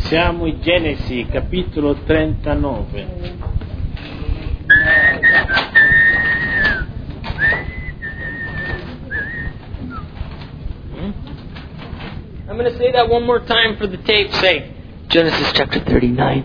Siamo in Genesi, capitolo 39. I'm going to say that one more time for the tape's sake. Genesis chapter 39.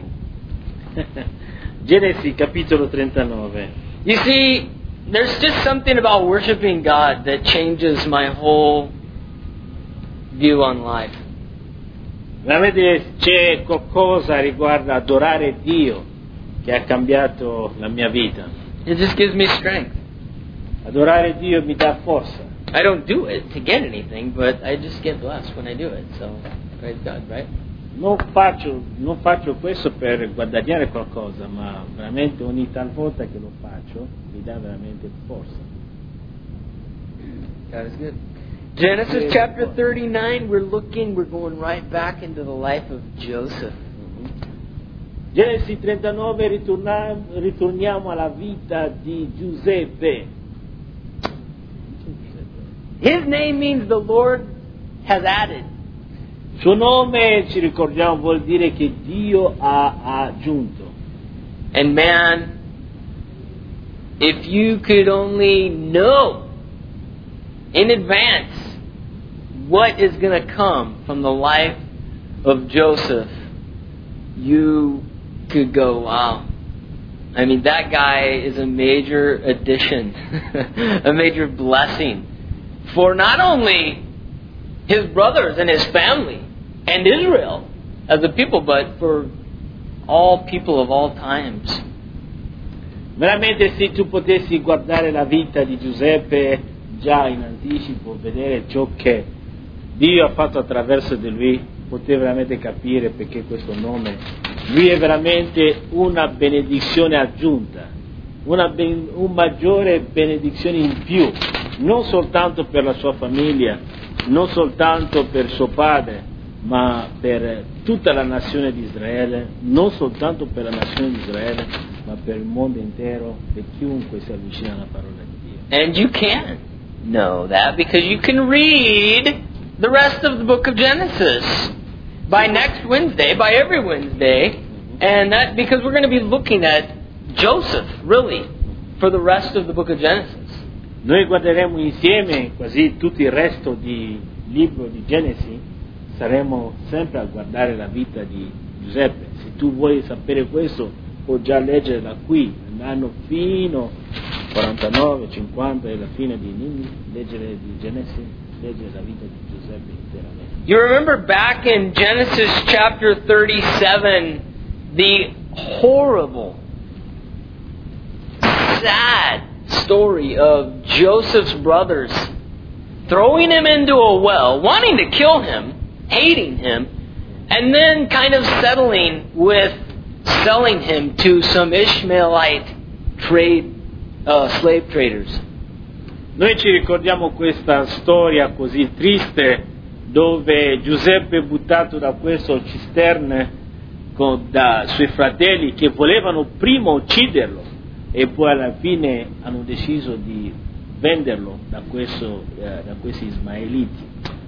Genesi, capitolo 39. You see, there's just something about worshiping God that changes my whole view on life. Veramente c'è qualcosa riguardo adorare Dio che ha cambiato la mia vita. It just gives me strength. Adorare Dio mi dà forza. I don't do it to get anything, but I just get blessed when I do it. So, praise God, right? Non faccio questo per guadagnare qualcosa, ma veramente ogni talvolta che lo faccio mi dà veramente forza. God is good. Genesis chapter 39, we're going right back into the life of Joseph. Genesi 39, ritorniamo alla vita di Giuseppe. His name means the Lord has added. Suo nome, ci ricordiamo, vuol dire che Dio ha aggiunto. And man, if you could only know in advance what is going to come from the life of Joseph, you could go, wow. I mean, that guy is a major addition, a major blessing for not only his brothers and his family and Israel as a people, but for all people of all times. Veramente, se tu potessi guardare la vita di Giuseppe già in anticipo, vedere ciò che Dio ha fatto attraverso di lui, potevi veramente capire perché questo nome. Lui è veramente una benedizione aggiunta, una maggiore benedizione in più, non soltanto per la sua famiglia, non soltanto per suo padre, ma per tutta la nazione di Israele, non soltanto per la nazione di Israele, ma per il mondo intero, per chiunque si avvicina alla parola di Dio. And you can know that because you can read the rest of the book of Genesis by next Wednesday, by every Wednesday, and that because we're going to be looking at Joseph, really, for the rest of the book of Genesis. Noi guarderemo insieme quasi tutto il resto del libro di Genesi, saremo sempre a guardare la vita di Giuseppe. Se tu vuoi sapere questo, puoi già leggere da qui, andando fino 49, 50 e alla fine di Nini, leggere di Genesi, leggere la vita di Giuseppe interamente. You remember back in Genesis chapter 37, the horrible, sad story of Joseph's brothers throwing him into a well, wanting to kill him, hating him, and then kind of settling with selling him to some Ishmaelite slave traders. Noi ci ricordiamo questa storia così triste dove Giuseppe è buttato da questo cisterne da suoi fratelli che volevano prima ucciderlo e poi alla fine hanno deciso di venderlo da questi ismaeliti.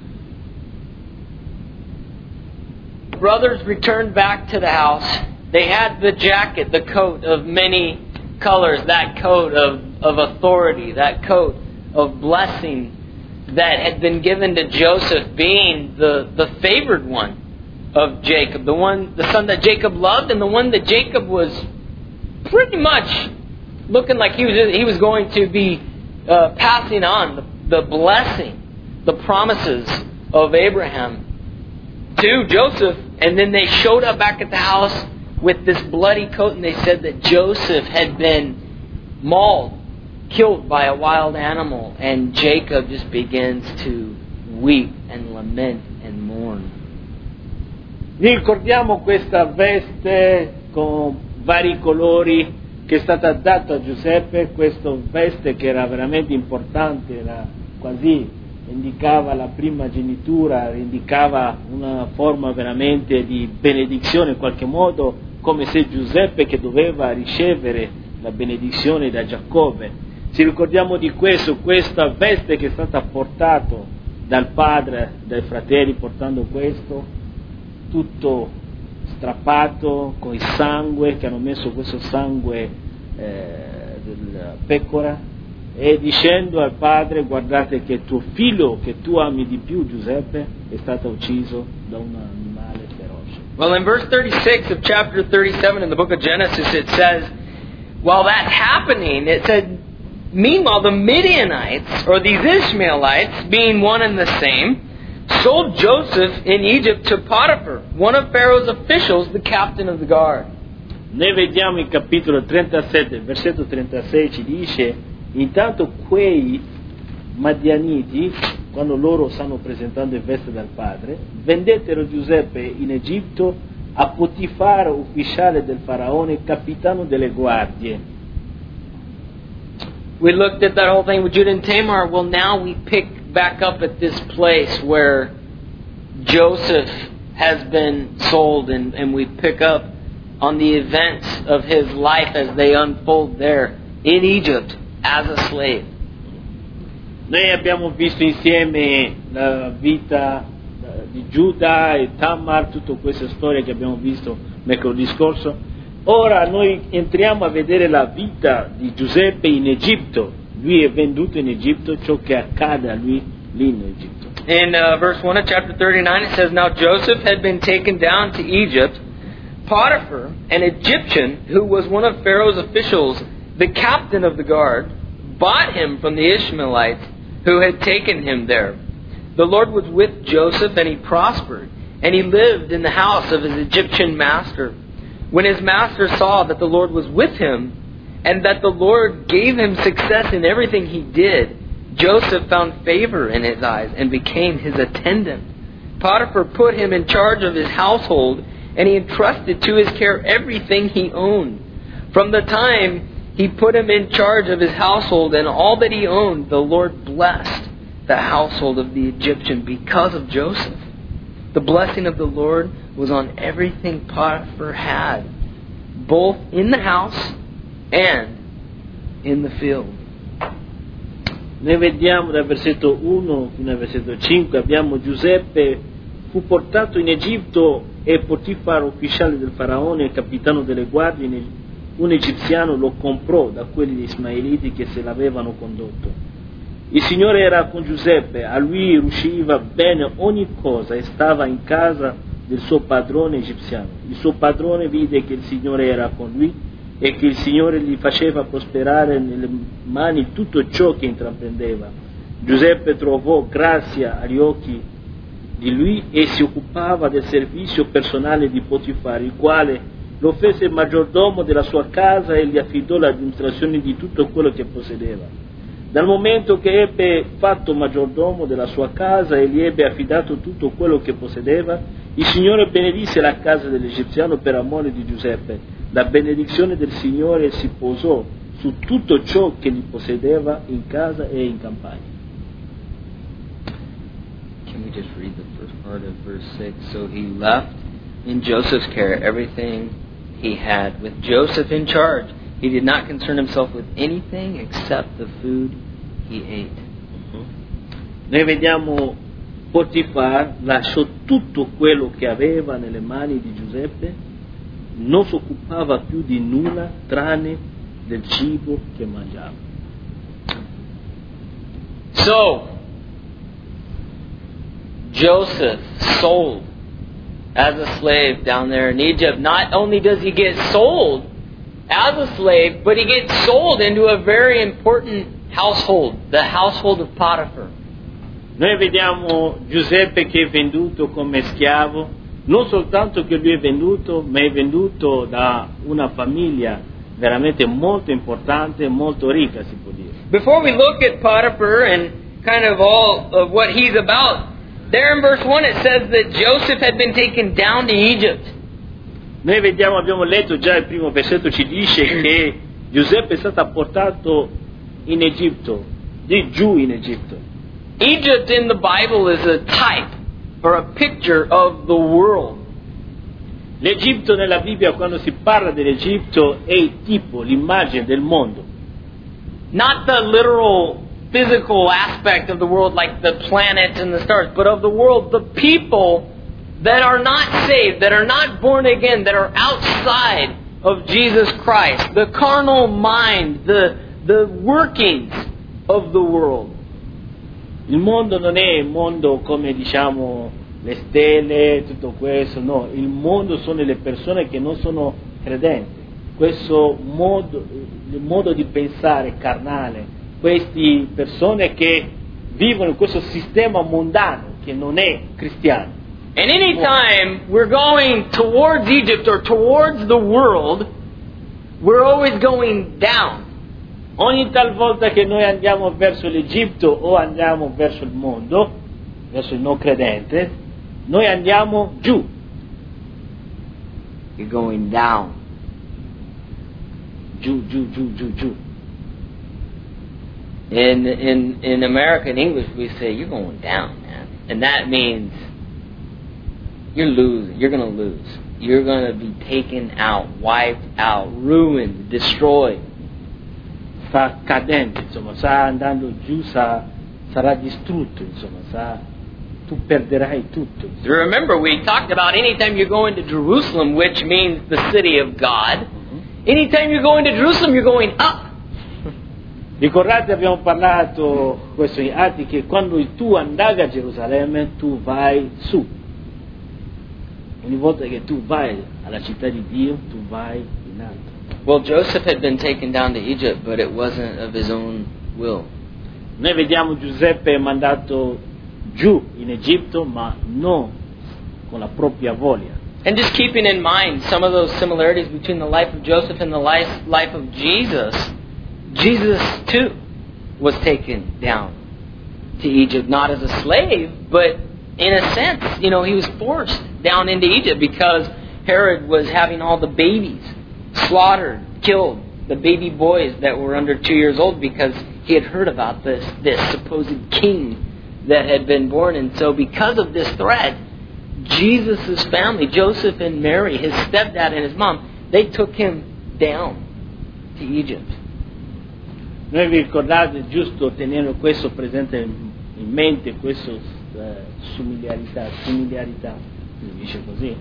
Brothers returned back to the house. They had the jacket, the coat of many colors, that coat of authority, that coat of blessing that had been given to Joseph, being the favored one of Jacob, the son that Jacob loved, and the one that Jacob was pretty much looking like he was going to be passing on the blessing, the promises of Abraham to Joseph. And then they showed up back at the house with this bloody coat, and they said that Joseph had been mauled, killed by a wild animal, and Jacob just begins to weep and lament and mourn. Ricordiamo questa veste con vari colori che è stata data a Giuseppe, questa veste che era veramente importante, era quasi indicava la primogenitura, indicava una forma veramente di benedizione in qualche modo, come se Giuseppe che doveva ricevere la benedizione da Giacobbe. Ci ricordiamo di questo, questa veste che è stata portata dal padre, dai fratelli portando questo, tutto strappato con il sangue, che hanno messo questo sangue della pecora, e dicendo al padre: guardate che tuo figlio, che tu ami di più, Giuseppe, è stato ucciso da un animale feroce. Well, in verse 36 of chapter 37 in the book of Genesis, it says, while that's happening, it said, meanwhile the Midianites, or these Ishmaelites, being one and the same, sold Joseph in Egypt to Potiphar, one of Pharaoh's officials, the captain of the guard. Noi vediamo in capitolo 37, versetto 36, ci dice: intanto quei Madianiti, quando loro stanno presentando in veste dal padre, vendettero Giuseppe in Egitto a Potifar, ufficiale del faraone, capitano delle guardie. We looked at that whole thing with Judah and Tamar. Well, now we pick back up at this place where Joseph has been sold, and we pick up on the events of his life as they unfold there in Egypt as a slave. Noi abbiamo visto insieme la vita di Giuda e Tamar, tutte queste storie che abbiamo visto mercoledì scorso. Ora noi entriamo a vedere la vita di Giuseppe in Egitto. Lui è venduto in Egitto, ciò che accade a lui lì in Egitto. In verse 1 of chapter 39 it says, now Joseph had been taken down to Egypt. Potiphar, an Egyptian who was one of Pharaoh's officials, the captain of the guard, bought him from the Ishmaelites who had taken him there. The Lord was with Joseph, and he prospered, and he lived in the house of his Egyptian master. When his master saw that the Lord was with him, and that the Lord gave him success in everything he did, Joseph found favor in his eyes and became his attendant. Potiphar put him in charge of his household, and he entrusted to his care everything he owned. From the time he put him in charge of his household and all that he owned, the Lord blessed the household of the Egyptian because of Joseph. The blessing of the Lord was on everything Potiphar had, both in the house and in the field. Noi vediamo dal versetto 1 fino al versetto 5, abbiamo Giuseppe fu portato in Egitto e Potifar, ufficiale del faraone e capitano delle guardie, un egiziano lo comprò da quelli ismaeliti che se l'avevano condotto. Il Signore era con Giuseppe, a lui riusciva bene ogni cosa e stava in casa del suo padrone egiziano. Il suo padrone vide che il Signore era con lui e che il Signore gli faceva prosperare nelle mani tutto ciò che intraprendeva. Giuseppe trovò grazia agli occhi di lui e si occupava del servizio personale di Potifar, il quale lo fece maggiordomo della sua casa e gli affidò l'amministrazione di tutto quello che possedeva. Dal momento che ebbe fatto maggiordomo della sua casa e gli ebbe affidato tutto quello che possedeva, il Signore benedisse la casa dell'egiziano per amore di Giuseppe. La benedizione del Signore si posò su tutto ciò che gli possedeva in casa e in campagna. Can we just read the first part of verse 6? So he left in Joseph's care everything he had. With Joseph in charge, he did not concern himself with anything except the food he ate. Noi vediamo Potifar lasciò tutto quello che aveva nelle mani di Giuseppe, non si occupava più di nulla tranne del cibo che mangiava. So, Joseph sold as a slave down there in Egypt. Not only does he get sold as a slave, but he gets sold into a very important household, the household of Potiphar. Noi vediamo Giuseppe che è venduto come schiavo, non soltanto che lui è venduto, ma è venduto da una famiglia veramente molto importante, molto ricca, si può dire. Before we look at Potiphar and kind of all of what he's about, there in verse 1 it says that Joseph had been taken down to Egypt. Noi vediamo, abbiamo letto già il primo versetto, ci dice che Giuseppe è stato portato in Egitto, di giù in Egitto. Egypt in the Bible is a type or a picture of the world. L'Egitto nella Bibbia, quando si parla dell'Egitto, è il tipo, l'immagine del mondo. Not the literal physical aspect of the world like the planets and the stars, but of the world, the people that are not saved, that are not born again, that are outside of Jesus Christ, the carnal mind, the workings of the world. Il mondo non è il mondo come diciamo le stelle, tutto questo, no, il mondo sono le persone che non sono credenti. Questo modo, il modo di pensare carnale, queste persone che vivono in questo sistema mondano che non è cristiano. And anytime we're going towards Egypt or towards the world, we're always going down. Ogni talvolta che noi andiamo verso l'Egitto o andiamo verso il mondo, verso il non credente, noi andiamo giù. You're going down. Giù. In America, in English, we say, you're going down, man. And that means you're losing. You're going to lose. You're going to be taken out, wiped out, ruined, destroyed. Sta cadendo, insomma, sta andando giù, sarà distrutto, insomma, tu perderai tutto. Remember, we talked about anytime you're going to Jerusalem, which means the city of God, anytime you're going to Jerusalem, you're going up. Ricordate, abbiamo parlato questo in Atti, che quando tu andavi a Gerusalemme, tu vai su. Ogni volta che tu vai alla città di Dio, tu vai in alto. Well, Joseph had been taken down to Egypt, but it wasn't of his own will. Noi vediamo Giuseppe mandato giù in Egitto, ma non con la propria voglia. And just keeping in mind some of those similarities between the life of Joseph and the life of Jesus, Jesus too was taken down to Egypt, not as a slave, but in a sense, he was forced down into Egypt because Herod was having all the babies slaughtered, killed, the baby boys that were under 2 years old because he had heard about this supposed king that had been born. And so because of this threat, Jesus' family, Joseph and Mary, his stepdad and his mom, they took him down to Egypt. Noi vi ricordate, giusto tenere questo presente in mente, questa somigliarità, si dice così,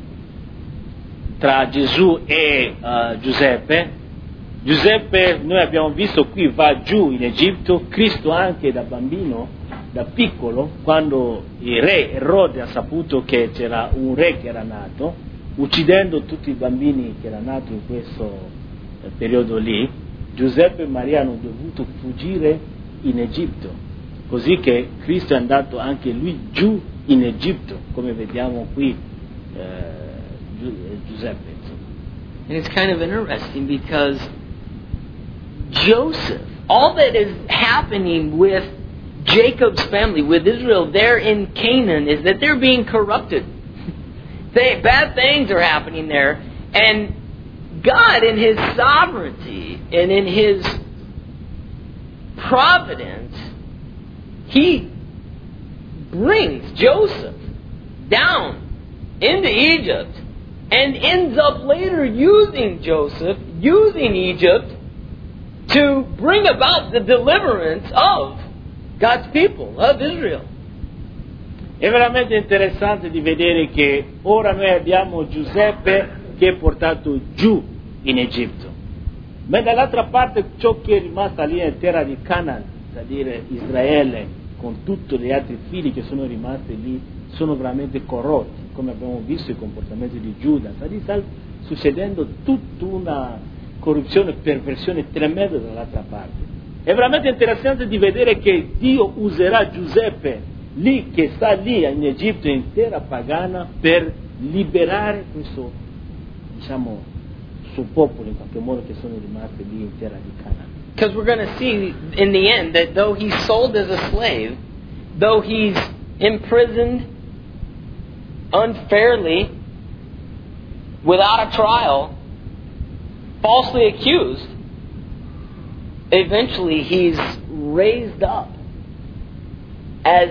tra Gesù e Giuseppe. Giuseppe, noi abbiamo visto qui, va giù in Egitto. Cristo anche da bambino, da piccolo, quando il re Erode ha saputo che c'era un re che era nato, uccidendo tutti i bambini che erano nati in questo periodo lì, Giuseppe e Maria hanno dovuto fuggire in Egitto, così che Cristo è andato anche lui giù in Egitto, come vediamo qui Giuseppe. And it's kind of interesting because Joseph, all that is happening with Jacob's family, with Israel there in Canaan, is that they're being corrupted. Bad things are happening there, and God, in His sovereignty and in His providence, He brings Joseph down into Egypt and ends up later using Joseph, using Egypt, to bring about the deliverance of God's people, of Israel. È veramente interessante di vedere che ora noi abbiamo Giuseppe che è portato giù in Egitto, ma dall'altra parte ciò che è rimasto lì in terra di Canaan, vale a dire Israele, con tutti gli altri figli che sono rimasti lì, sono veramente corrotti, come abbiamo visto i comportamenti di Giuda. Sta succedendo tutta una corruzione e perversione tremenda dall'altra parte. È veramente interessante di vedere che Dio userà Giuseppe lì, che sta lì in Egitto, in terra pagana, per liberare questo, suo popolo, in qualche modo, che sono rimasti lì in terra di Canaan. Because we're going to see in the end that though he's sold as a slave, though he's imprisoned unfairly, without a trial, falsely accused, eventually he's raised up as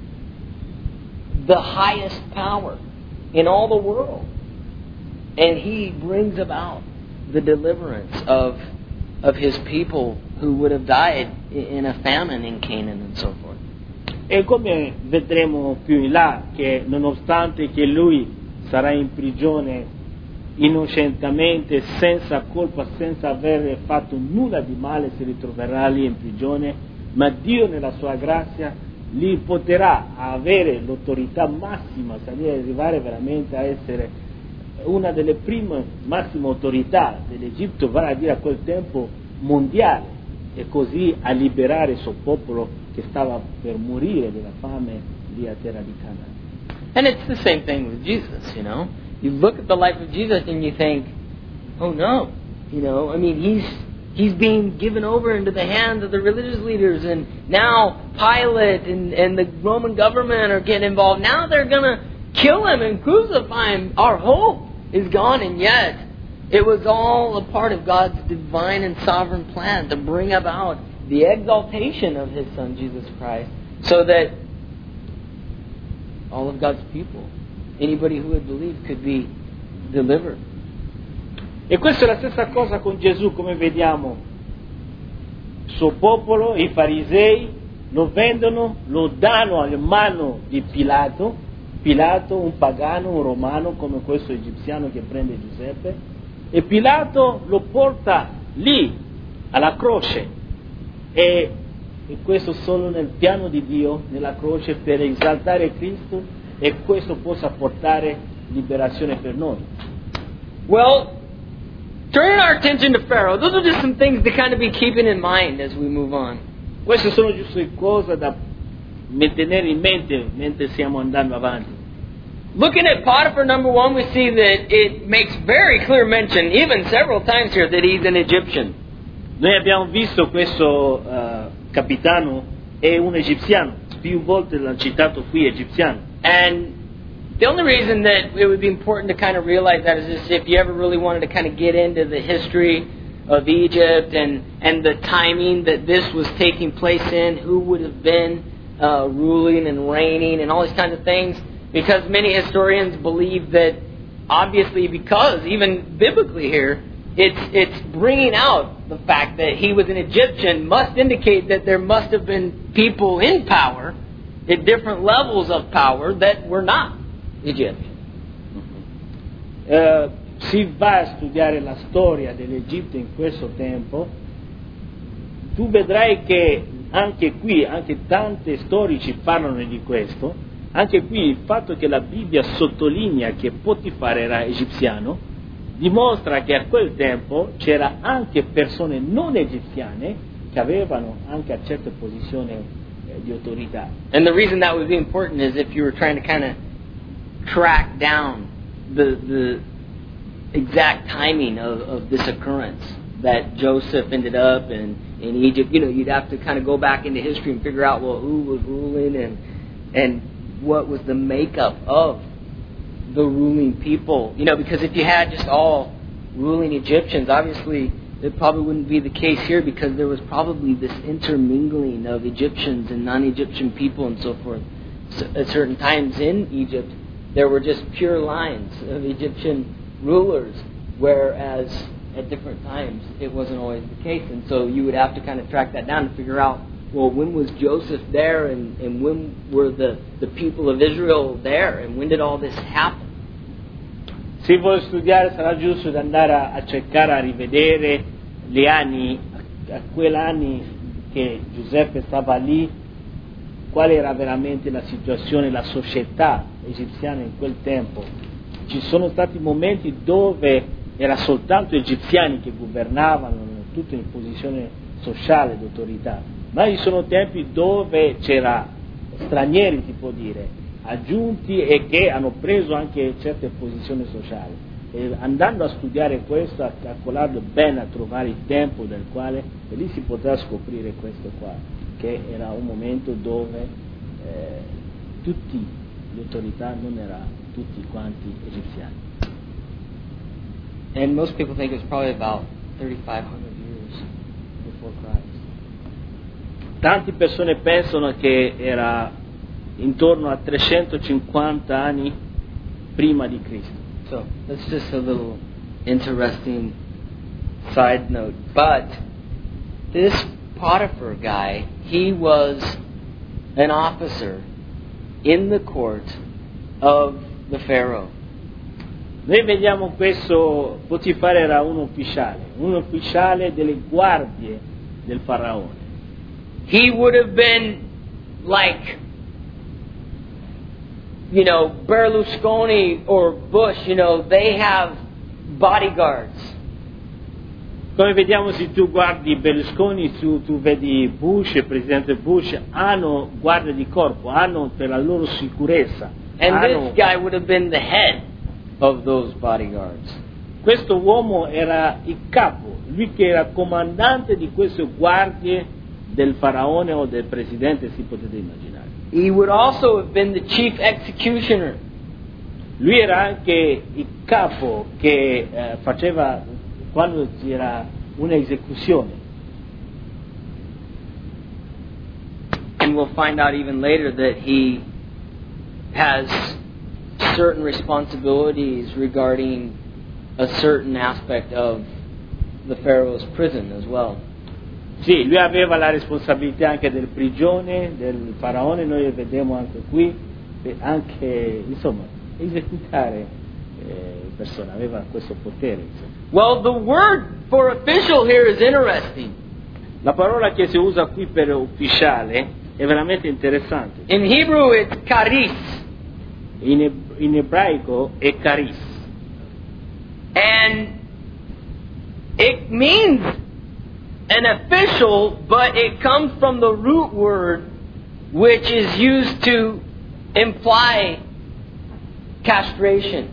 the highest power in all the world. And he brings about the deliverance of his people who would have died in a famine in Canaan and so forth. E come vedremo più in là, che nonostante che lui sarà in prigione innocentemente, senza colpa, senza aver fatto nulla di male, si ritroverà lì in prigione, ma Dio nella sua grazia li porterà a avere l'autorità massima, arrivare veramente a essere una delle prime massime autorità dell'Egitto, vale a dire a quel tempo mondiale, e così a liberare il suo popolo che stava per morire della fame lì a terra di Canaan. And it's the same thing with Jesus, you know. You look at the life of Jesus and you think, oh no, you know, I mean, he's being given over into the hands of the religious leaders, and now Pilate and the Roman government are getting involved. Now they're going to kill him and crucify him. Our hope is gone, and yet it was all a part of God's divine and sovereign plan to bring about the exaltation of His Son, Jesus Christ, so that all of God's people, anybody who would believe, could be delivered. E questa è la stessa cosa con Gesù, come vediamo. Il suo popolo, i farisei, lo vendono, lo danno alle mani di Pilato, un pagano, un romano, come questo egiziano che prende Giuseppe, e Pilato lo porta lì, alla croce, e questo solo nel piano di Dio, nella croce, per esaltare Cristo, e questo possa portare liberazione per noi. Well, turning our attention to Pharaoh, those are just some things to kind of be keeping in mind as we move on. Queste sono giusto cose da tenere in mente mentre stiamo andando avanti. Looking at Potiphar, number one, we see that it makes very clear mention, even several times here, that he's an Egyptian. Noi abbiamo visto questo capitano è un egiziano, più volte l'hanno citato qui egiziano. And the only reason that it would be important to kind of realize that is just if you ever really wanted to kind of get into the history of Egypt and the timing that this was taking place in, who would have been ruling and reigning and all these kinds of things, because many historians believe that obviously, because even biblically here, it's bringing out the fact that he was an Egyptian must indicate that there must have been people in power at different levels of power that were not Egyptian. Si va a studiare la storia dell'Egitto in questo tempo, tu vedrai che anche qui, anche tanti storici parlano di questo, anche qui il fatto che la Bibbia sottolinea che Potifar era egiziano dimostra che a quel tempo c'era anche persone non egiziane che avevano anche a certe posizioni di autorità. And the reason that would be important is if you were trying to kind of track down the exact timing of this occurrence, that Joseph ended up in Egypt. You know, you'd have to kind of go back into history and figure out, well, who was ruling and what was the makeup of the ruling people. You know, because if you had just all ruling Egyptians, obviously it probably wouldn't be the case here, because there was probably this intermingling of Egyptians and non-Egyptian people and so forth. So at certain times in Egypt, there were just pure lines of Egyptian rulers, whereas at different times it wasn't always the case. And so you would have to kind of track that down to figure out, well, when was Joseph there, and when were the people of Israel there, and when did all this happen? Se vuoi studiare sarà giusto andare a cercare, a rivedere gli anni, a quegli anni che Giuseppe stava lì, qual era veramente la situazione, la società egiziana in quel tempo. Ci sono stati momenti dove era soltanto egiziani che governavano, tutti in posizione sociale d'autorità, ma ci sono tempi dove c'era stranieri, si può dire, aggiunti, e che hanno preso anche certe posizioni sociali. E andando a studiare questo, a calcolarlo bene, a trovare il tempo del quale, e lì si potrà scoprire questo qua, che era un momento dove tutti le autorità non erano tutti quanti egiziani. And most people think it was probably about 3,500 years before Christ. Tante persone pensano che era intorno a 350 anni prima di Cristo. So that's just a little interesting side note. But this Potiphar guy, he was an officer in the court of the Pharaoh. Noi vediamo questo, Potifare era un ufficiale delle guardie del faraone. He would have been like, Berlusconi or Bush, they have bodyguards. Come vediamo, se tu guardi Berlusconi, tu vedi Bush, il presidente Bush, hanno guardie di corpo, hanno per la loro sicurezza. And this guy would have been the head of those bodyguards. Questo uomo era il capo, lui che era comandante di queste guardie del faraone o del presidente, si potete immaginare. He would also have been the chief executioner. Lui era anche il capo che faceva quando c'era un'esecuzione. And we'll find out even later that he has certain responsibilities regarding a certain aspect of the Pharaoh's prison as well. Sì, lui aveva la responsabilità anche del prigione, del faraone, noi vedremo anche qui, e anche, insomma, esecutare persone, aveva questo potere. Insomma. Well, the word for official here is interesting. La parola che si usa qui per ufficiale è veramente interessante. In Hebrew it's charis. In ebraico è charis. And it means an official, but it comes from the root word which is used to imply castration.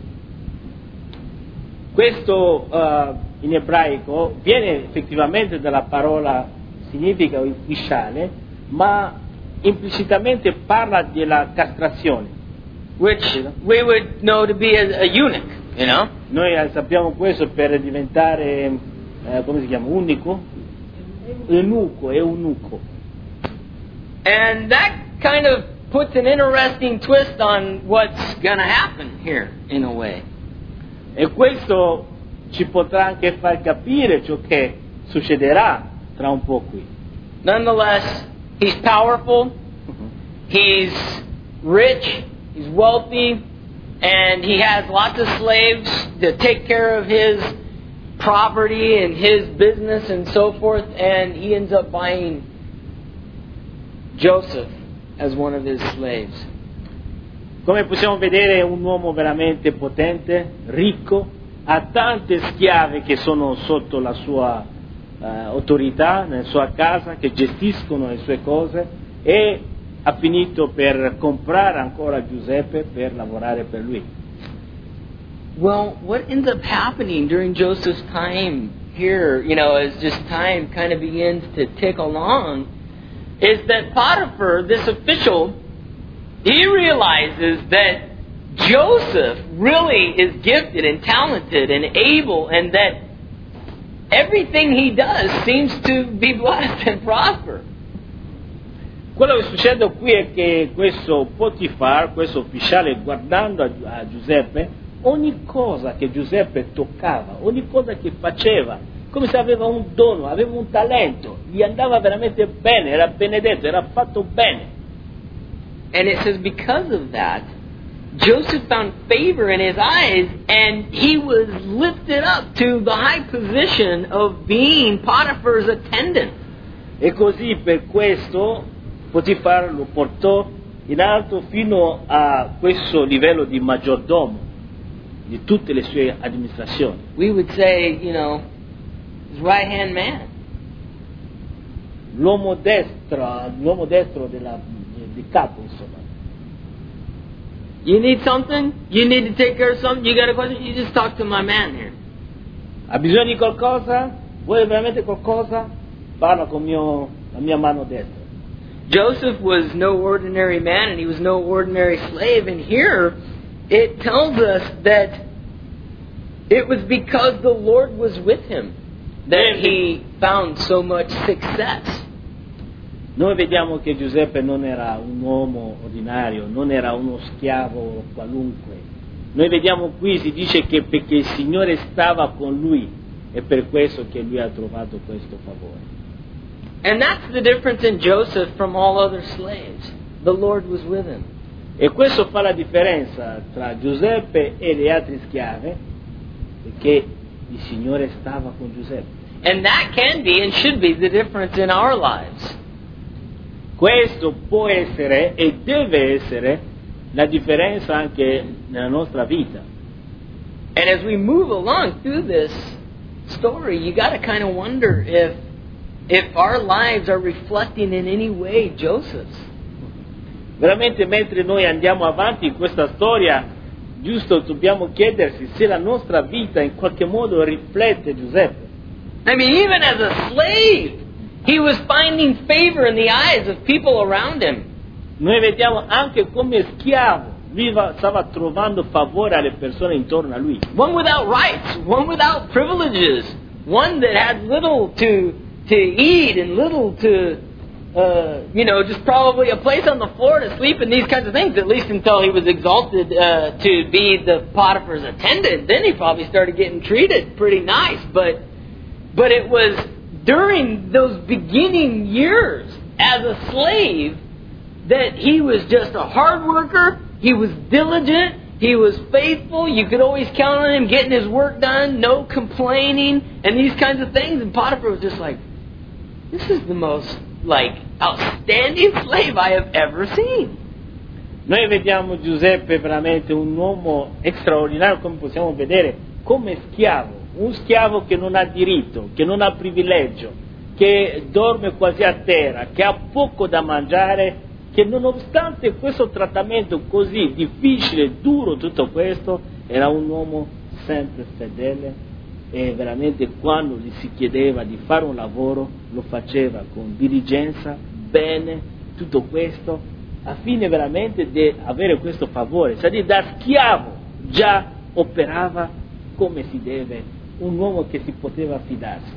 Questo in ebraico viene effettivamente dalla parola, significa ufficiale, ma implicitamente parla della castrazione. Which we would know to be a eunuch, Noi sappiamo questo per diventare, come si chiama, unico? Eunuco. And that kind of puts an interesting twist on what's going to happen here, in a way. E questo ci potrà anche far capire ciò che succederà tra un po' qui. Nonetheless, he's powerful, he's rich, he's wealthy, and he has lots of slaves to take care of his property and his business and so forth, and he ends up buying Joseph as one of his slaves. Come possiamo vedere, è un uomo veramente potente, ricco, ha tante schiave che sono sotto la sua autorità, nella sua casa, che gestiscono le sue cose, e ha finito per comprare ancora Giuseppe per lavorare per lui. Well, what ends up happening during Joseph's time here, as just time kind of begins to tick along, is that Potiphar, this official, he realizes that Joseph really is gifted and talented and able, and that everything he does seems to be blessed and prosper. Quello che succede qui è che questo Potifar, questo ufficiale, guardando a Giuseppe, ogni cosa che Giuseppe toccava, ogni cosa che faceva, come se aveva un dono, aveva un talento, gli andava veramente bene, era benedetto, era fatto bene. And it says because of that, Joseph found favor in his eyes, and he was lifted up to the high position of being Potiphar's attendant. E così per questo Potifar lo portò in alto fino a questo livello di maggiordomo di tutte le sue amministrazioni. We would say, his right-hand man. L'uomo destro di capo, insomma. You need something? You need to take care of something? You got a question? You just talk to my man here. Ha bisogno di qualcosa? Vuoi veramente qualcosa? Parla con la mia mano destra. Joseph was no ordinary man, and he was no ordinary slave. And here it tells us that it was because the Lord was with him that he found so much success. Noi vediamo che Giuseppe non era un uomo ordinario, non era uno schiavo qualunque. Noi vediamo qui, si dice che perché il Signore stava con lui, è per questo che lui ha trovato questo favore. And that's the difference in Joseph from all other slaves. the Lord was with him. E questo fa la differenza tra Giuseppe e le altre schiave, perché il Signore stava con Giuseppe. And that can be and should be the difference in our lives. Questo può essere e deve essere la differenza anche nella nostra vita. And as we move along through this story, you got to kind of wonder if our lives are reflecting in any way Joseph's. Veramente mentre noi andiamo avanti in questa storia, giusto dobbiamo chiedersi se la nostra vita in qualche modo riflette Giuseppe. I mean, even as a slave, he was finding favor in the eyes of people around him. Noi vediamo anche come schiavo, lui stava trovando favore alle persone intorno a lui. One without rights, one without privileges, one that had little to eat and little to, just probably a place on the floor to sleep and these kinds of things, at least until he was exalted to be the Potiphar's attendant. Then he probably started getting treated pretty nice, but it was during those beginning years as a slave that he was just a hard worker, he was diligent, he was faithful, you could always count on him getting his work done, no complaining, and these kinds of things. And Potiphar was just like, this is the most, outstanding slave I have ever seen. Noi vediamo Giuseppe veramente un uomo straordinario, come possiamo vedere, come schiavo. Un schiavo che non ha diritto, che non ha privilegio, che dorme quasi a terra, che ha poco da mangiare, che nonostante questo trattamento così difficile, duro, tutto questo, era un uomo sempre fedele e veramente quando gli si chiedeva di fare un lavoro lo faceva con diligenza, bene, tutto questo, a fine veramente di avere questo favore, cioè da schiavo già operava come si deve. Un uomo che si poteva fidarsi.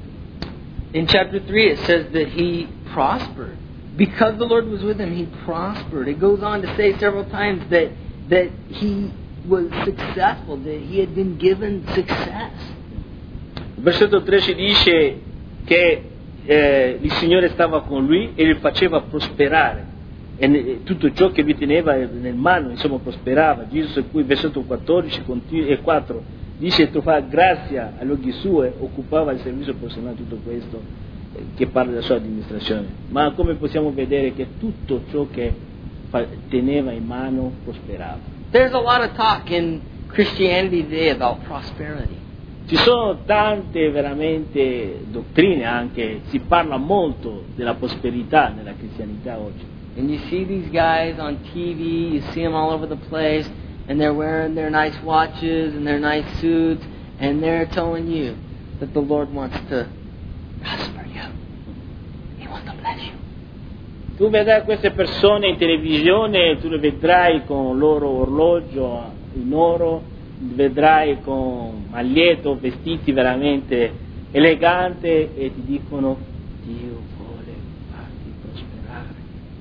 In chapter 3 it says that he prospered. Because the Lord was with him, he prospered. It goes on to say several times that he was successful, that he had been given success. Il versetto 3 ci dice che il Signore stava con lui e gli faceva prosperare. E tutto ciò che lui teneva nel mano, insomma, prosperava. Gesù, qui versetto 14 e 4 dice trovava grazia agli occhi suoi, occupava il servizio personale, tutto questo che parla della sua amministrazione. Ma come possiamo vedere che tutto ciò che teneva in mano prosperava. There's a lot of talk in Christianity today about prosperity. Ci sono tante veramente dottrine anche, si parla molto della prosperità nella cristianità oggi. And you see these guys on TV, you see them all over the place, and they're wearing their nice watches and their nice suits, and they're telling you that the Lord wants to prosper you. He wants to bless you. Tu vedrai queste persone in televisione, tu le vedrai con il loro orologio in oro, li vedrai con maglietto, vestiti veramente eleganti e ti dicono Dio vuole farti prosperare.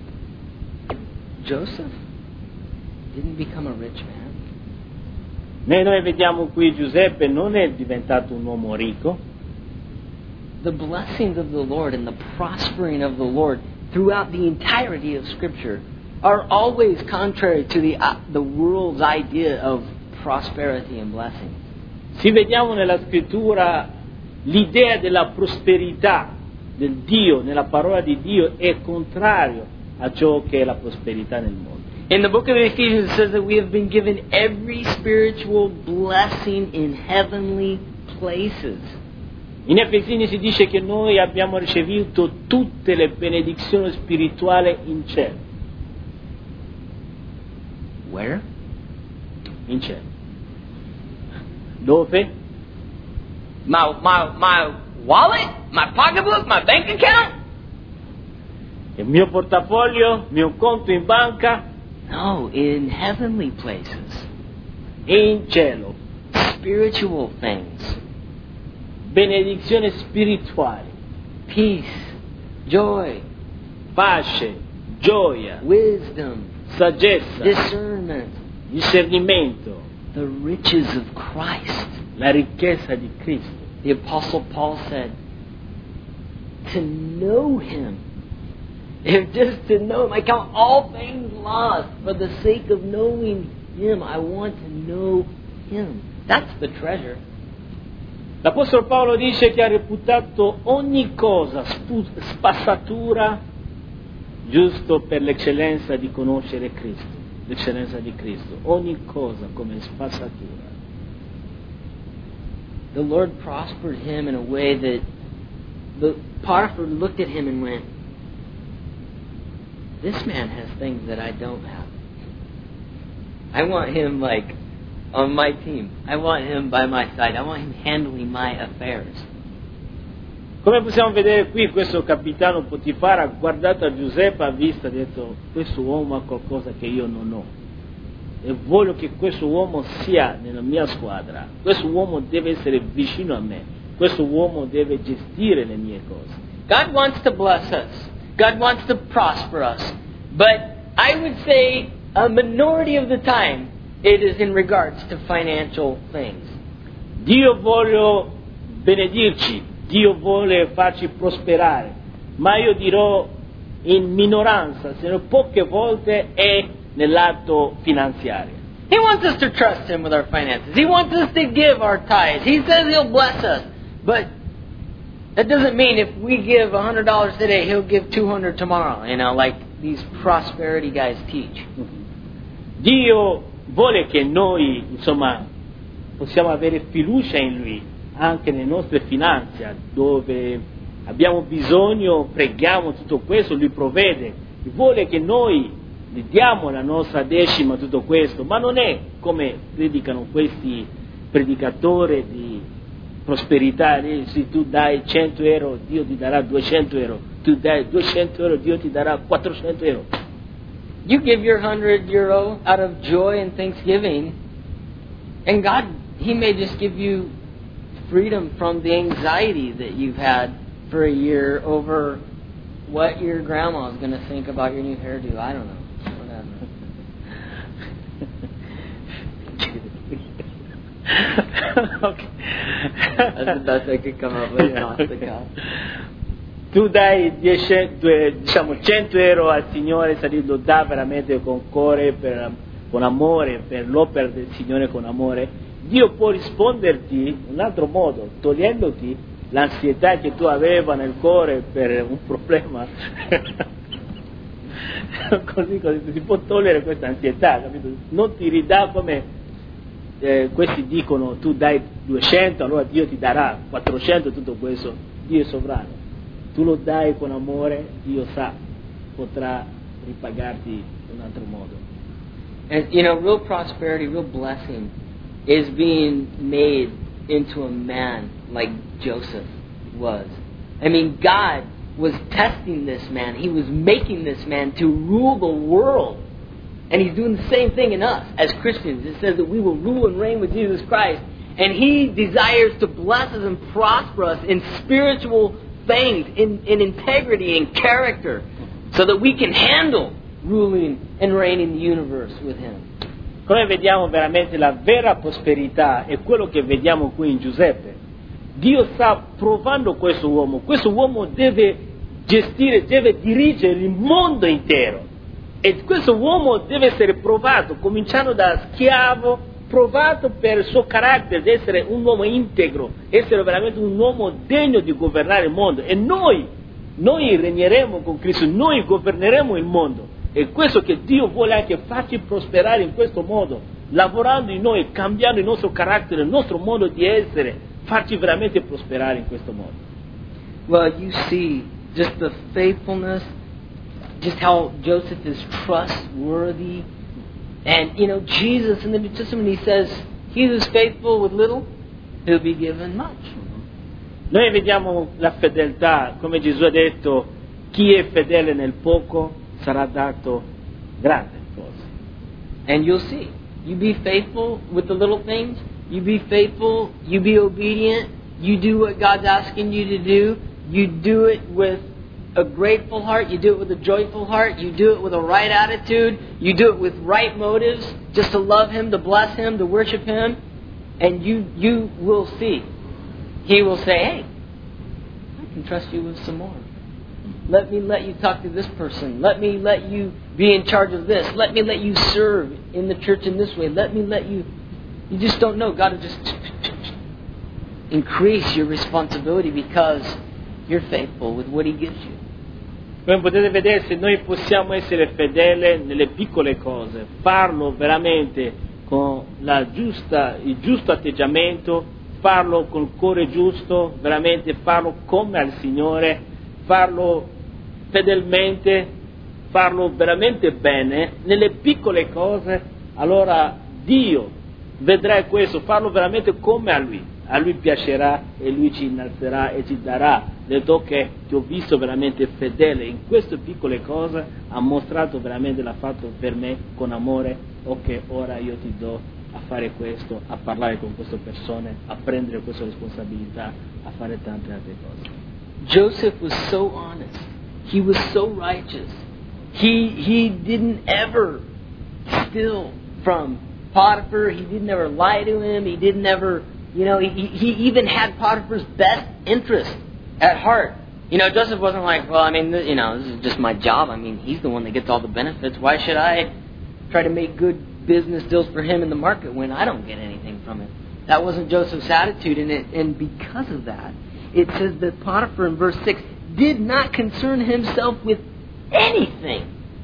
Joseph didn't become a rich man. Noi vediamo qui Giuseppe non è diventato un uomo ricco. The blessings of the Lord and the prospering of the Lord throughout the entirety of Scripture are always contrary to the world's idea of prosperity and blessing. Se vediamo nella scrittura l'idea della prosperità del Dio, nella parola di Dio, è contrario a ciò che è la prosperità nel mondo. In the book of Ephesians it says that we have been given every spiritual blessing in heavenly places. In Efesini si dice che noi abbiamo ricevuto tutte le benedizioni spirituali in cielo. Where? In cielo. Dove? My wallet? My pocketbook? My bank account? Il mio portafoglio, il mio conto in banca? No, in heavenly places. In cielo. Spiritual things. Benedizioni spirituali. Peace, joy, Pace, gioia, wisdom, saggezza, discernment, discernimento, the riches of Christ. la ricchezza di Cristo. The Apostle Paul said, to know Him If just to know Him, I count all things lost for the sake of knowing Him. I want to know Him. That's the treasure. L'Apostolo Paolo dice che ha reputato ogni cosa spazzatura giusto per l'eccellenza di conoscere Cristo, l'eccellenza di Cristo, ogni cosa come spazzatura. The Lord prospered him in a way that Potiphar looked at him and went, this man has things that I don't have. I want him like on my team. I want him by my side. I want him handling my affairs. Come possiamo vedere qui, questo capitano Potifara ha guardato a Giuseppe, ha visto e ha detto, questo uomo ha qualcosa che io non ho e voglio che questo uomo sia nella mia squadra, questo uomo deve essere vicino a me, questo uomo deve gestire le mie cose. God wants to bless us. God wants to prosper us. But I would say a minority of the time it is in regards to financial things. Dio vuole benedirci, Dio vuole farci prosperare, ma io dirò in minoranza, se non poche volte è nell'atto finanziario. He wants us to trust Him with our finances. He wants us to give our tithes. He says He'll bless us. But that doesn't mean if we give $100 today, He'll give $200 tomorrow, like these prosperity guys teach. Dio vuole che noi, possiamo avere fiducia in Lui, anche nelle nostre finanze, dove abbiamo bisogno, preghiamo tutto questo, Lui provvede. Vuole che noi gli diamo la nostra decima, tutto questo, ma non è come predicano questi predicatori di prosperità, se tu dai 100 euro Dio ti darà 200 euro, tu dai 200 euro Dio ti darà 400 euro. You give your €100 out of joy and thanksgiving, and God, He may just give you freedom from the anxiety that you've had for a year over what your grandma is going to think about your new hairdo. I don't know. Okay. That's the best I could come up with off the cuff. Tu dai 100 euro al Signore, se lo dà veramente con cuore, con amore, per l'opera del Signore con amore, Dio può risponderti in un altro modo, togliendoti l'ansietà che tu avevi nel cuore per un problema. così si può togliere questa ansietà, capito? Non ti ridà come questi dicono, tu dai 200, allora Dio ti darà 400, tutto questo. Dio è sovrano. Tu lo dai con amore, Dio potrà ripagarti in un altro modo. And real prosperity, real blessing is being made into a man like Joseph was. I mean, God was testing this man. He was making this man to rule the world. And He's doing the same thing in us as Christians. It says that we will rule and reign with Jesus Christ. And He desires to bless us and prosper us in spiritual things, in integrity and character, so that we can handle ruling and reigning the universe with Him. Come vediamo veramente la vera prosperità è quello che vediamo qui in Giuseppe. Dio sta provando questo uomo deve gestire, deve dirigere il mondo intero. E questo uomo deve essere provato, cominciando da schiavo, provato per il suo carattere di essere un uomo integro, essere veramente un uomo degno di governare il mondo. E noi regneremo con Cristo, noi governeremo il mondo. E questo che Dio vuole anche farci prosperare in questo modo, lavorando in noi, cambiando il nostro carattere, il nostro modo di essere, farci veramente prosperare in questo modo. Well, you see just the faithfulness, just how Joseph is trustworthy. And, Jesus in the New Testament, He says, He who's faithful with little, he'll be given much. Noi vediamo la fedeltà, come Gesù ha detto, chi è fedele nel poco sarà dato grande cose. And you'll see, you be faithful with the little things, you be faithful, you be obedient, you do what God's asking you to do, you do it with a grateful heart, you do it with a joyful heart, you do it with a right attitude, you do it with right motives, just to love Him, to bless Him, to worship Him, and you will see. He will say, hey, I can trust you with some more. Let me let you talk to this person. Let me let you be in charge of this. Let me let you serve in the church in this way. Let me let you... You just don't know. God will just increase your responsibility because you're faithful with what He gives you. Come potete vedere, se noi possiamo essere fedeli nelle piccole cose, farlo veramente con il giusto atteggiamento, farlo col cuore giusto, veramente farlo come al Signore, farlo fedelmente, farlo veramente bene, nelle piccole cose, allora Dio vedrà questo, farlo veramente come a Lui piacerà e Lui ci innalzerà e ci darà. Detto che ti ho visto veramente fedele in queste piccole cose, ha mostrato veramente, l'ha fatto per me con amore, ok, ora io ti do a fare questo, a parlare con queste persone, a prendere questa responsabilità, a fare tante altre cose. Joseph was so honest. He was so righteous. He didn't ever steal from Potiphar. He didn't ever lie to him. He didn't ever, he even had Potiphar's best interest at heart. Joseph wasn't like, well, this is just my job. He's the one that gets all the benefits. Why should I try to make good business deals for him in the market when I don't get anything from it? That wasn't Joseph's attitude, and because of that, it says that Potiphar in verse 6 did not concern himself with anything,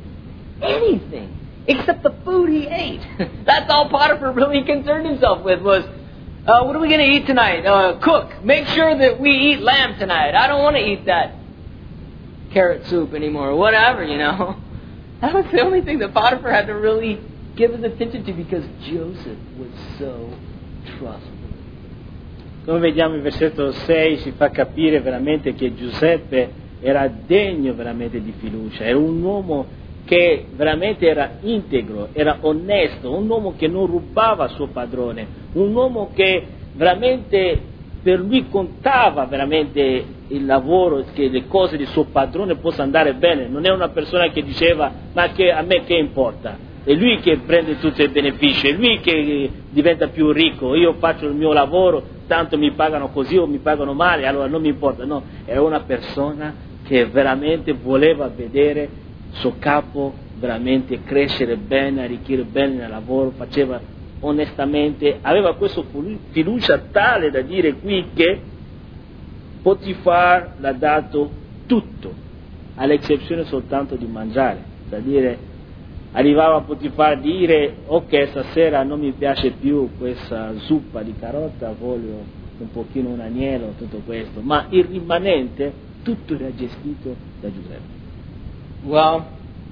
except the food he ate. That's all Potiphar really concerned himself with was, what are we going to eat tonight? Cook. Make sure that we eat lamb tonight. I don't want to eat that carrot soup anymore, or whatever, That was the only thing that Potiphar had to really give his attention to because Joseph was so trustworthy. Come vediamo il versetto 6 ci fa capire veramente che Giuseppe era degno veramente di fiducia, era un uomo che veramente era integro, era onesto, un uomo che non rubava suo padrone, un uomo che veramente per lui contava veramente il lavoro, che le cose di suo padrone possano andare bene, non è una persona che diceva ma che a me che importa? È lui che prende tutti i benefici, è lui che diventa più ricco, io faccio il mio lavoro, tanto mi pagano così o mi pagano male, allora non mi importa. No, era una persona che veramente voleva vedere suo capo veramente crescere bene, arricchire bene nel lavoro, faceva onestamente, aveva questa fiducia tale da dire qui che Potifar l'ha dato tutto, all'eccezione soltanto di mangiare, da dire arrivava Potifar a dire ok, stasera non mi piace più questa zuppa di carota, voglio un pochino un agnello, tutto questo, ma il rimanente tutto era gestito da Giuseppe. Well,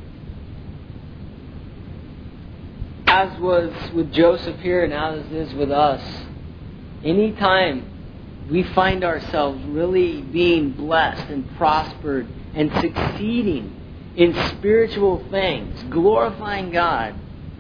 as was with Joseph here and as is with us, anytime we find ourselves really being blessed and prospered and succeeding in spiritual things, glorifying God,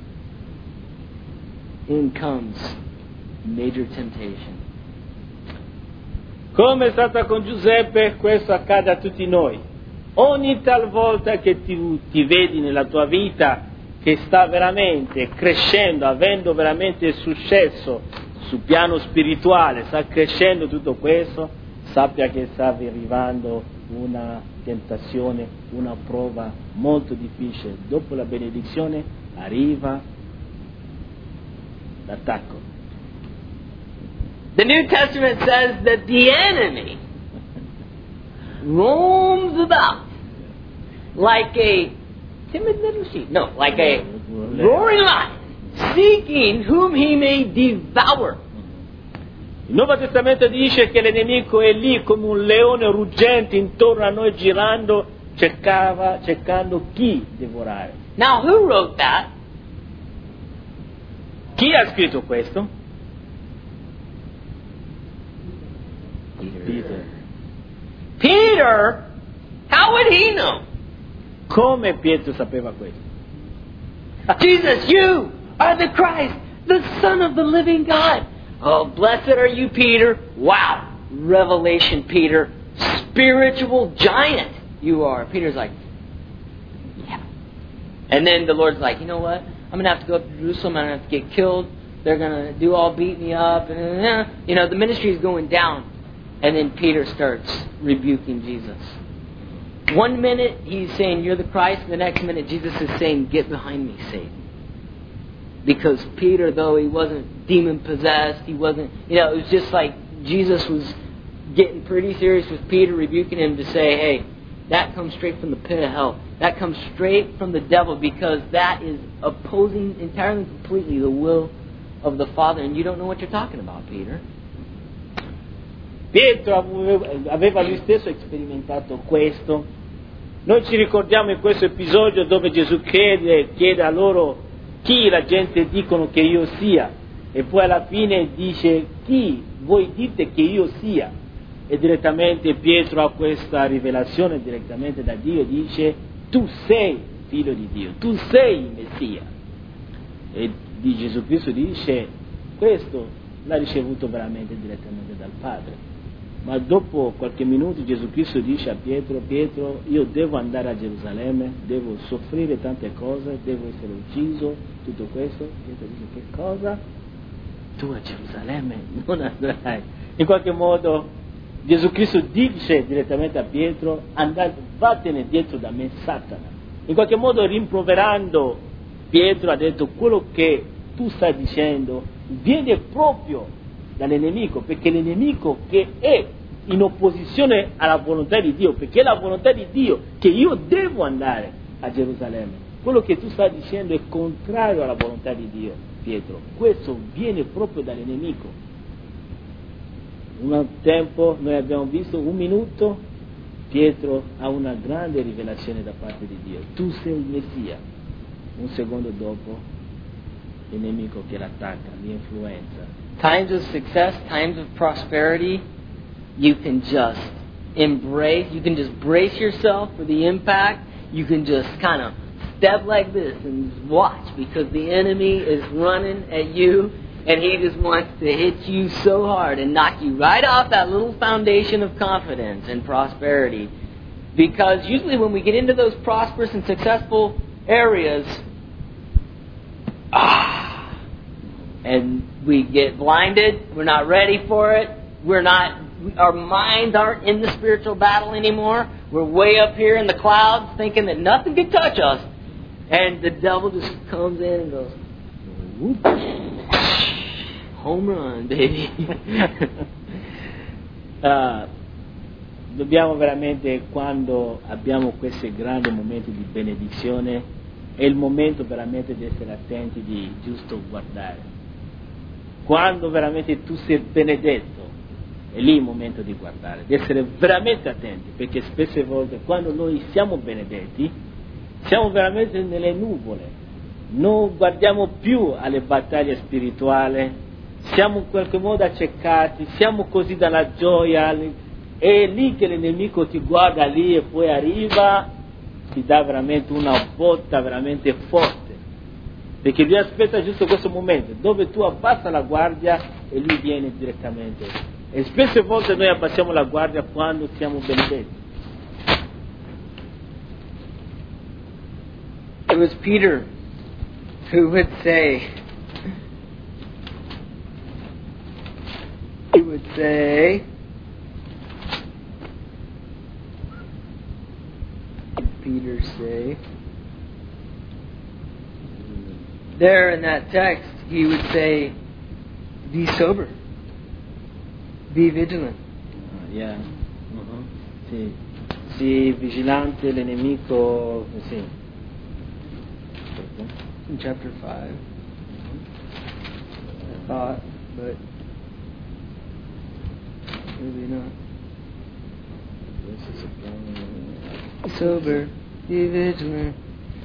in comes major temptation. Come è stata con Giuseppe, questo accade a tutti noi. Ogni talvolta che ti vedi nella tua vita che sta veramente crescendo, avendo veramente successo sul piano spirituale, sta crescendo tutto questo, sappia che sta arrivando una tentazione, una prova molto difficile. Dopo la benedizione arriva l'attacco. The New Testament says that the enemy roams about like a timid little sheep. No, like a roaring lion, seeking whom he may devour. Il Nuovo Testamento dice che l'enemico è lì come un leone ruggente intorno a noi girando, cercando chi divorare. Now, who wrote that? Chi ha scritto questo? Peter? How would he know? Come Pietro sapeva questo? Jesus, you are the Christ, the Son of the living God. Oh, blessed are you, Peter. Wow. Revelation, Peter. Spiritual giant you are. Peter's like, yeah. And then the Lord's like, you know what? I'm going to have to go up to Jerusalem. I'm going to have to get killed. They're going to all beat me up. And, the ministry is going down. And then Peter starts rebuking Jesus. One minute he's saying, "You're the Christ." The next minute Jesus is saying, "Get behind me, Satan." Because Peter, though he wasn't demon-possessed, he wasn't, it was just like Jesus was getting pretty serious with Peter, rebuking him to say, "Hey, that comes straight from the pit of hell. That comes straight from the devil, because that is opposing entirely and completely the will of the Father, and you don't know what you're talking about, Peter." Pietro aveva lui stesso sperimentato questo. Noi ci ricordiamo in questo episodio dove Gesù chiede a loro: chi la gente dicono che io sia? E poi alla fine dice: chi voi dite che io sia? E direttamente Pietro ha questa rivelazione direttamente da Dio, dice: tu sei figlio di Dio, tu sei il Messia. E di Gesù Cristo dice: questo l'ha ricevuto veramente direttamente dal Padre. Ma dopo qualche minuto Gesù Cristo dice a Pietro: Pietro, io devo andare a Gerusalemme, devo soffrire tante cose, devo essere ucciso, tutto questo. Pietro dice: che cosa? Tu a Gerusalemme non andrai. In qualche modo Gesù Cristo dice direttamente a Pietro: vattene dietro da me, Satana. In qualche modo rimproverando Pietro ha detto: quello che tu stai dicendo viene proprio dall'nemico, perché l'nemico che è in opposizione alla volontà di Dio, perché è la volontà di Dio che io devo andare a Gerusalemme. Quello che tu stai dicendo è contrario alla volontà di Dio, Pietro. Questo viene proprio dall'nemico. Un tempo noi abbiamo visto, un minuto, Pietro ha una grande rivelazione da parte di Dio: tu sei il Messia. Un secondo dopo il nemico che l'attacca, l'influenza. Times of success, times of prosperity, you can just embrace, you can just brace yourself for the impact. You can just kind of step like this and watch, because the enemy is running at you and he just wants to hit you so hard and knock you right off that little foundation of confidence and prosperity. Because usually when we get into those prosperous and successful areas, and we get blinded, we're not ready for it, our minds aren't in the spiritual battle anymore, we're way up here in the clouds thinking that nothing can touch us, and the devil just comes in and goes, whoop, home run, baby. Dobbiamo veramente, quando abbiamo questi grandi momenti di benedizione, è il momento veramente di essere attenti, di giusto guardare. Quando veramente tu sei benedetto, è lì il momento di guardare, di essere veramente attenti, perché spesse volte quando noi siamo benedetti, siamo veramente nelle nuvole, non guardiamo più alle battaglie spirituali, siamo in qualche modo accecati, siamo così dalla gioia, è lì che l'nemico ti guarda lì e poi arriva, ti dà veramente una botta veramente forte. Perché lui aspetta giusto questo momento, dove tu abbassa la guardia e lui viene direttamente. E spesse volte noi abbassiamo la guardia quando siamo benedetti. It was Peter who would say, Peter say, there in that text, he would say, be sober, be vigilant. Yeah. Uh-huh. Sì. Sii vigilante, l'nemico, sì. In chapter 5, I thought, but maybe not. Be sober, be vigilant.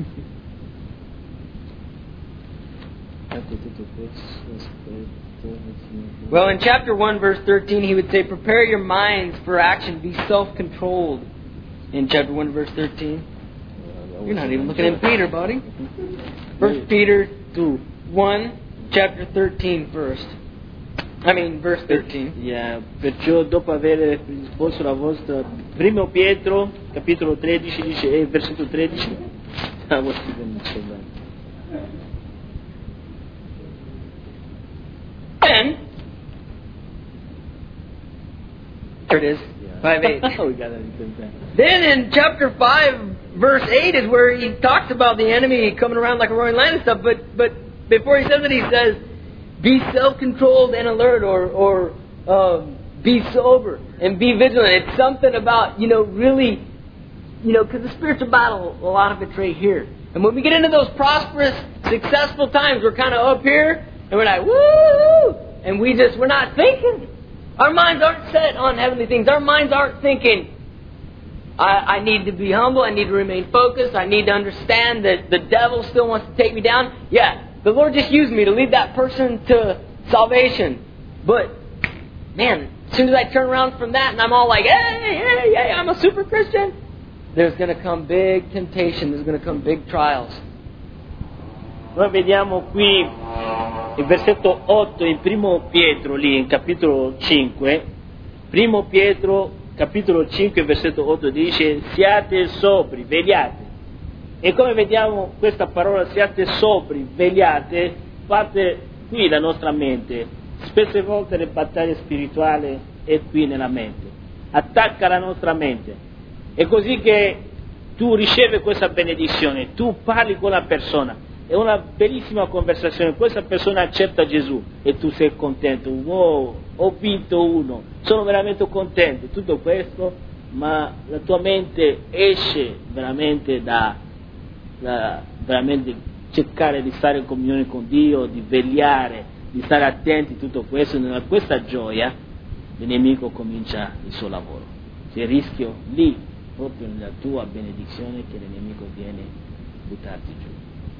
Well, in chapter 1, verse 13, he would say, prepare your minds for action, be self-controlled. In chapter 1, verse 13. You're not even looking at Peter, buddy. 1 Peter 1, chapter 13 first. Verse 13. Yeah. Perciò dopo aver risposto la vostra... Primo Pietro, capitolo 13, dice, versetto 13. Then, there it is. Yeah. 5:8. We got it in there. Then in chapter 5, verse 8 is where he talks about the enemy coming around like a roaring lion and stuff. But before he says it, he says, be self-controlled and alert, or be sober and be vigilant. It's something about, really, because the spiritual battle, a lot of it's right here. And when we get into those prosperous, successful times, we're kind of up here, and we're like, woo! And we're not thinking. Our minds aren't set on heavenly things. Our minds aren't thinking, I need to be humble, I need to remain focused, I need to understand that the devil still wants to take me down. Yeah, the Lord just used me to lead that person to salvation. But, man, as soon as I turn around from that and I'm all like, hey, I'm a super Christian, there's going to come big temptation, there's going to come big trials. Noi vediamo qui il versetto 8 in Primo Pietro, lì in capitolo 5. Primo Pietro, capitolo 5, versetto 8 dice: siate sobri, vegliate. E come vediamo questa parola siate sobri, vegliate, parte qui la nostra mente. Spesse volte le battaglie spirituali è qui nella mente. Attacca la nostra mente. È così che tu ricevi questa benedizione, tu parli con la persona. È una bellissima conversazione, questa persona accetta Gesù e tu sei contento, wow, ho vinto uno, sono veramente contento, tutto questo, ma la tua mente esce veramente da veramente cercare di stare in comunione con Dio, di vegliare, di stare attenti a tutto questo, e nella questa gioia il nemico comincia il suo lavoro. C'è il rischio lì, proprio nella tua benedizione, che il nemico viene a buttarti giù.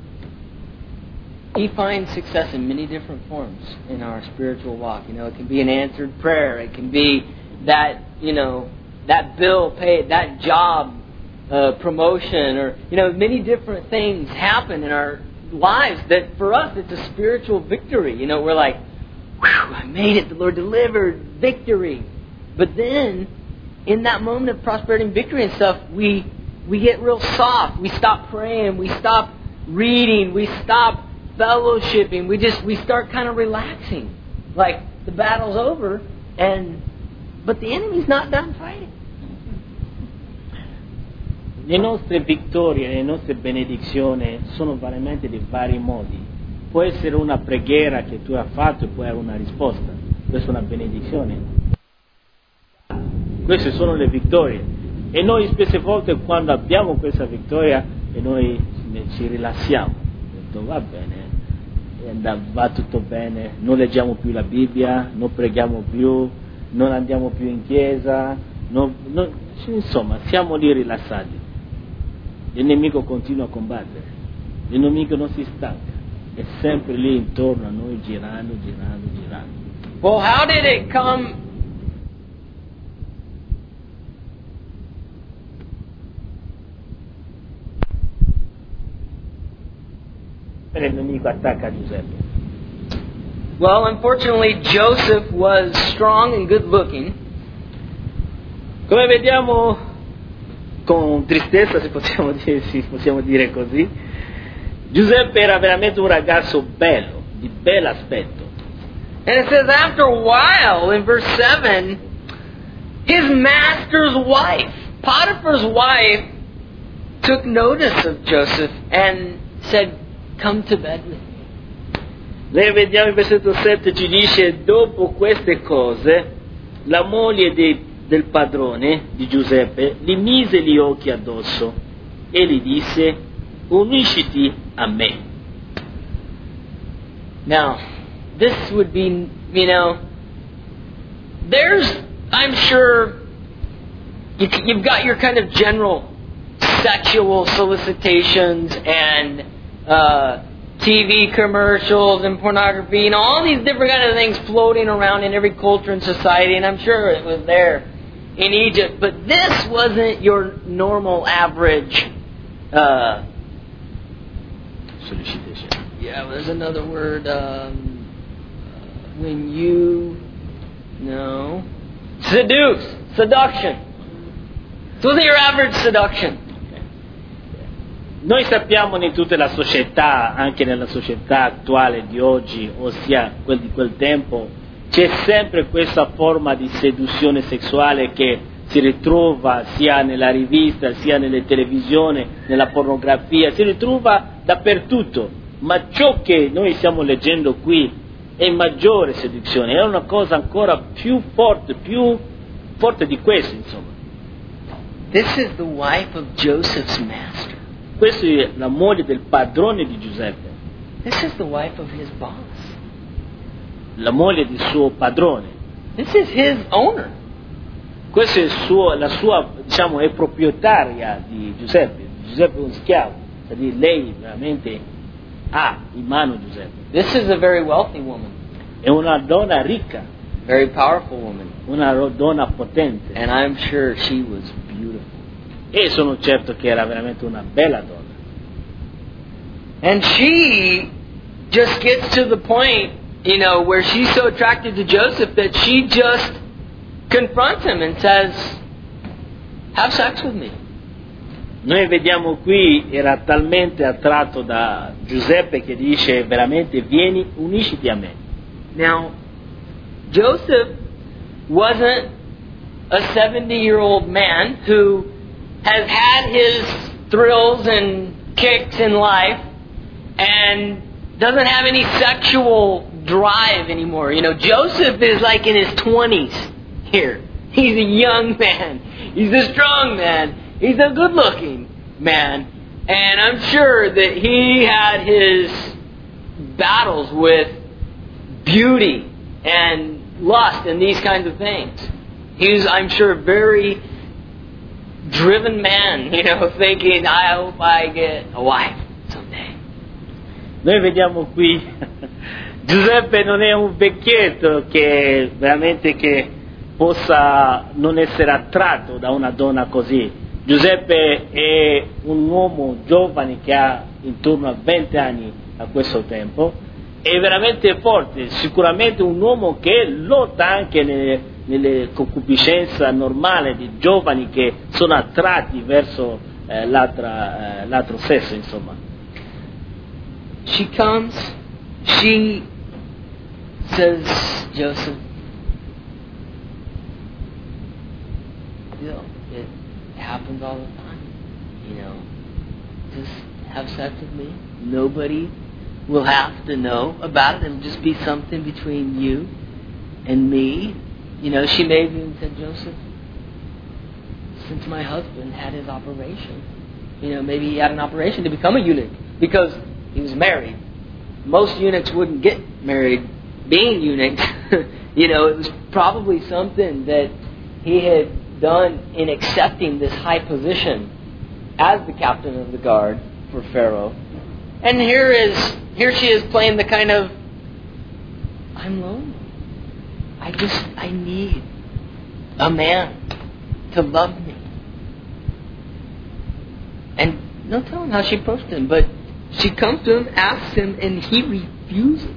He finds success in many different forms in our spiritual walk. It can be an answered prayer. It can be that, that bill paid, that job promotion, or, many different things happen in our lives that for us it's a spiritual victory. We're like, whew, I made it. The Lord delivered victory. But then, in that moment of prosperity and victory and stuff, we get real soft. We stop praying. We stop reading. We stop fellowshipping. We start kind of relaxing, like the battle's over, but the enemy's not done fighting. Le nostre vittorie, le nostre benedizioni sono veramente di vari modi. Può essere una preghiera che tu hai fatto e poi hai una risposta. Questa è una benedizione. Queste sono le vittorie. E noi spesse volte quando abbiamo questa vittoria e noi ci rilassiamo. Va bene, va tutto bene, non leggiamo più la Bibbia, non preghiamo più, non andiamo più in chiesa, insomma siamo lì rilassati. Il nemico continua a combattere, il nemico non si stanca, è sempre lì intorno a noi girando. Well, how did it come? Il nemico attacca Giuseppe. Well, unfortunately, Joseph was strong and good looking. Come vediamo con tristezza, se possiamo dire così, Giuseppe era veramente un ragazzo bello, di bell'aspetto. And it says after a while, in verse 7, his master's wife, Potiphar's wife, took notice of Joseph and said, come to bed with me. Lei vediamo il versetto 7 ci dice: dopo queste cose la moglie del padrone di Giuseppe gli mise gli occhi addosso e gli disse: unisciti a me. Now, this would be, there's, I'm sure, you've got your kind of general sexual solicitations and TV commercials and pornography, all these different kind of things floating around in every culture and society, and I'm sure it was there in Egypt. But this wasn't your normal average Solicitation. Yeah, there's another word. Seduction. It wasn't your average seduction. Noi sappiamo in tutta la società, anche nella società attuale di oggi, ossia quel di quel tempo, c'è sempre questa forma di seduzione sessuale che si ritrova sia nella rivista, sia nelle televisioni, nella pornografia, si ritrova dappertutto. Ma ciò che noi stiamo leggendo qui è maggiore seduzione, è una cosa ancora più forte di questo, insomma. This is the wife of Joseph's master. Questa è la moglie del padrone di Giuseppe, This is the wife of his boss. la moglie del suo padrone. This is his owner. Questa è la sua, diciamo, è proprietaria di Giuseppe. Giuseppe è un schiavo, quindi lei veramente ha in mano Giuseppe. This is a very wealthy woman, È una donna ricca, very powerful woman, una donna potente, and I'm sure she was beautiful. e sono certo che era veramente una bella donna. And she just gets to the point, where she's so attracted to Joseph that she just confronts him and says, "Have sex with me." Noi vediamo qui, era talmente attratto da Giuseppe che dice veramente: vieni, unisciti a me. Now, Joseph wasn't a 70-year-old man who has had his thrills and kicks in life and doesn't have any sexual drive anymore. Joseph is like in his 20s here. He's a young man. He's a strong man. He's a good-looking man. And I'm sure that he had his battles with beauty and lust and these kinds of things. He was, I'm sure, a very driven man, thinking, I hope I get a wife someday. Noi vediamo qui Giuseppe non è un vecchietto che veramente che possa non essere attratto da una donna così. Giuseppe è un uomo giovane che ha intorno a 20 anni a questo tempo, è veramente forte, sicuramente un uomo che lotta anche nelle concupiscenze normali di giovani che sono attratti verso l'altro sesso, insomma. She comes, she says, Joseph, it happens all the time. Just have sex with me. Nobody will have to know about it. It'll just be something between you and me. She maybe even said, Joseph, since my husband had his operation, maybe he had an operation to become a eunuch because he was married. Most eunuchs wouldn't get married being eunuchs. It was probably something that he had done in accepting this high position as the captain of the guard for Pharaoh. And here she is playing the kind of, I'm lonely. I need a man to love me. And no telling how she approached him, but she comes to him, asks him, and he refuses.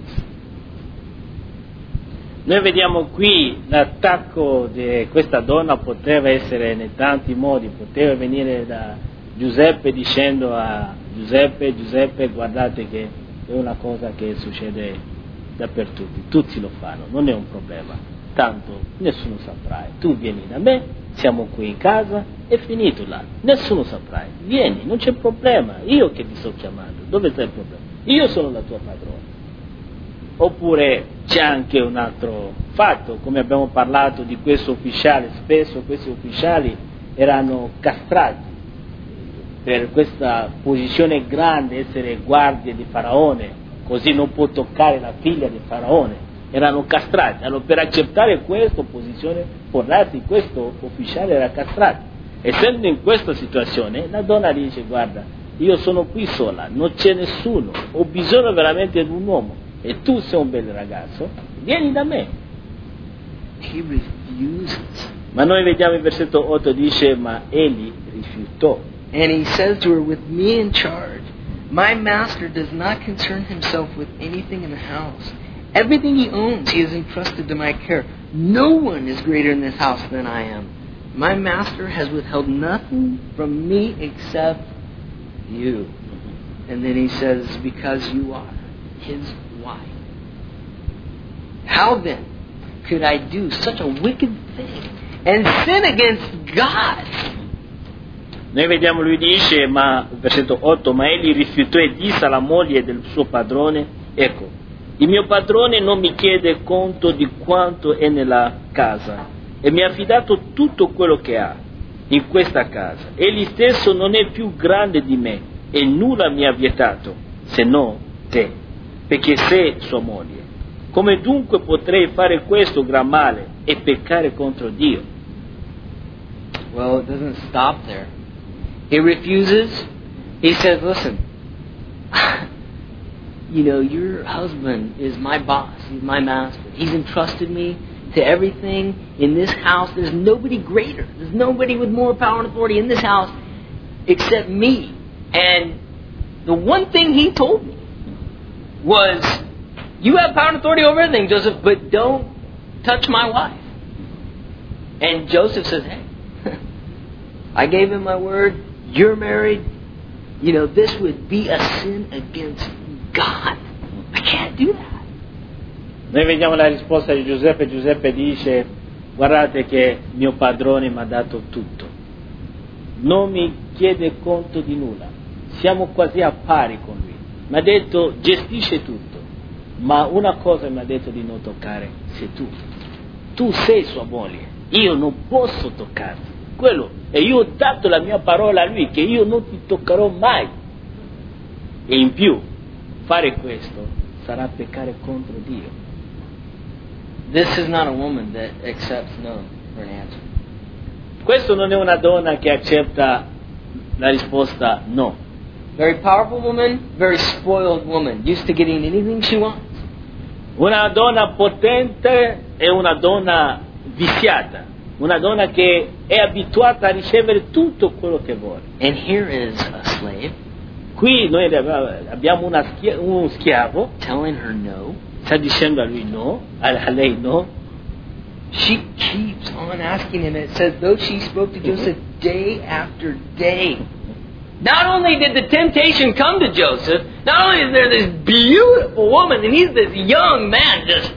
Noi vediamo qui l'attacco di questa donna poteva essere in tanti modi, poteva venire da Giuseppe dicendo a Giuseppe, guardate che è una cosa che succede dappertutto, tutti lo fanno, non è un problema, tanto nessuno saprà, tu vieni da me, siamo qui in casa, è finito là, nessuno saprà, vieni, non c'è problema, io che ti sto chiamando, dove sta il problema? Io sono la tua padrona. Oppure c'è anche un altro fatto, come abbiamo parlato di questo ufficiale, spesso questi ufficiali erano castrati per questa posizione grande, essere guardie di Faraone, così non può toccare la figlia di Faraone, erano castrati. Allora per accettare questa posizione, portarsi questo ufficiale era castrato. Essendo in questa situazione, la donna dice, guarda, io sono qui sola, non c'è nessuno, ho bisogno veramente di un uomo, e tu sei un bel ragazzo, vieni da me. He refuses. Ma noi vediamo il versetto 8, dice, ma egli rifiutò. And he says to her, with me in charge, my master does not concern himself with anything in the house. Everything he owns he has entrusted to my care. No one is greater in this house than I am. My master has withheld nothing from me except you. And then he says, because you are his wife. How then could I do such a wicked thing and sin against God. Noi vediamo, lui dice, versetto 8, ma egli rifiutò e disse alla moglie del suo padrone, ecco, il mio padrone non mi chiede conto di quanto è nella casa e mi ha affidato tutto quello che ha in questa casa. Egli stesso non è più grande di me e nulla mi ha vietato, se no te, perché sei sua moglie. Come dunque potrei fare questo gran male e peccare contro Dio? Well, it doesn't stop there. He refuses. He says, listen, your husband is my boss. He's my master. He's entrusted me to everything in this house. There's nobody greater. There's nobody with more power and authority in this house except me. And the one thing he told me was, you have power and authority over everything, Joseph, but don't touch my wife. And Joseph says, hey, I gave him my word. You're married. This would be a sin against God. I can't do that. Noi vediamo la risposta di Giuseppe. Giuseppe dice, guardate che mio padrone mi ha dato tutto. Non mi chiede conto di nulla. Siamo quasi a pari con lui. Mi ha detto, gestisce tutto. Ma una cosa mi ha detto di non toccare, sei tu. Tu sei sua moglie. Io non posso toccarti. E io ho dato la mia parola a lui che io non ti toccherò mai. E in più, fare questo sarà peccare contro Dio. This is not a woman that accepts no for an answer. Questo non è una donna che accetta la risposta no. Very powerful woman, very spoiled woman, used to getting anything she wants. Una donna potente e una donna viziata. Una donna che è abituata a ricevere tutto quello che vuole. And here is a slave. Qui noi abbiamo uno schiavo. Telling her no. Sta dicendo a lui no, a lei no. She keeps on asking him. It says, though she spoke to Joseph day after day. Not only did the temptation come to Joseph, not only is there this beautiful woman, and he's this young man just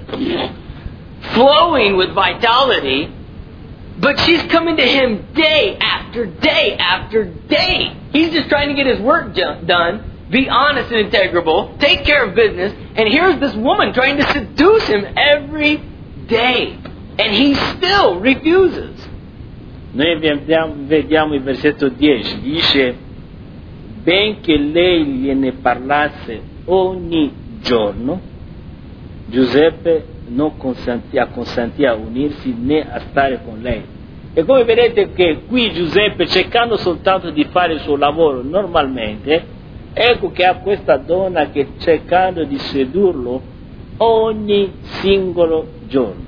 flowing with vitality, but she's coming to him day after day after day. He's just trying to get his work done, be honest and integrable, take care of business, and here's this woman trying to seduce him every day. And he still refuses. Noi vediamo il versetto 10, dice, benché lei gliene parlasse ogni giorno, Giuseppe non consentì a unirsi né a stare con lei. E come vedete che qui Giuseppe, cercando soltanto di fare il suo lavoro normalmente, ecco che ha questa donna che cercando di sedurlo ogni singolo giorno.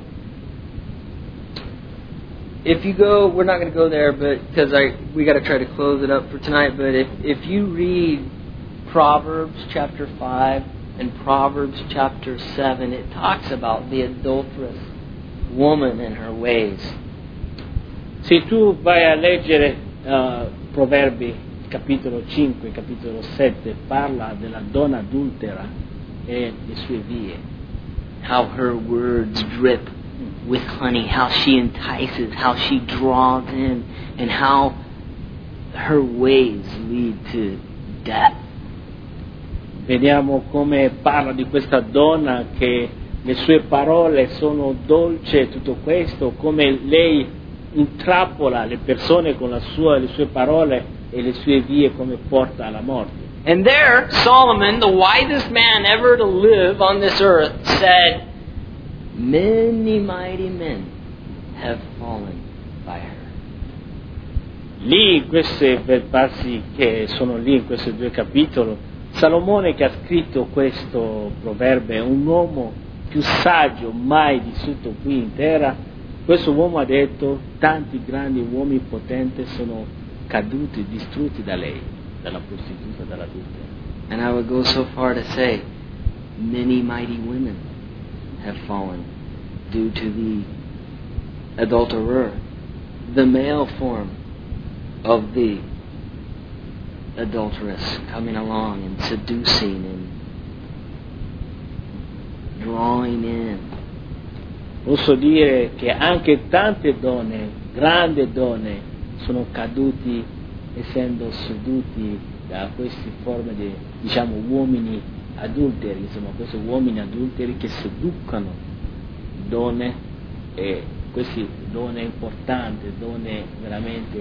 If you go, we're not going to go there, but because we got to try to close it up for tonight. But if you read Proverbs chapter 5 and Proverbs chapter 7, it talks about the adulterous woman and her ways. Se tu vai a leggere Proverbi capitolo 5, capitolo 7, parla della donna adultera e le sue vie. How her words drip with honey, how she entices, how she draws in, and how her ways lead to death. Vediamo come parla di questa donna, che le sue parole sono dolci e tutto questo, come lei intrappola le persone con le sue parole e le sue vie come porta alla morte. And there, Solomon, the wisest man ever to live on this earth, said, many mighty men have fallen by her. Lì, in questi passi che sono lì in questi due capitoli, Salomone, che ha scritto questo proverbio, è un uomo più saggio mai vissuto qui in terra. Questo uomo ha detto, tanti grandi uomini potenti sono caduti, distrutti da lei, dalla prostituta, dall'adultera. And I would go so far to say, many mighty women have fallen due to the adulterer, the male form of the adulteress coming along and seducing and drawing in posso dire che anche tante donne, grandi donne, sono caduti essendo seduti da queste forme di, uomini adulteri, insomma, questi uomini adulteri che seducano donne, e queste donne importanti, donne veramente,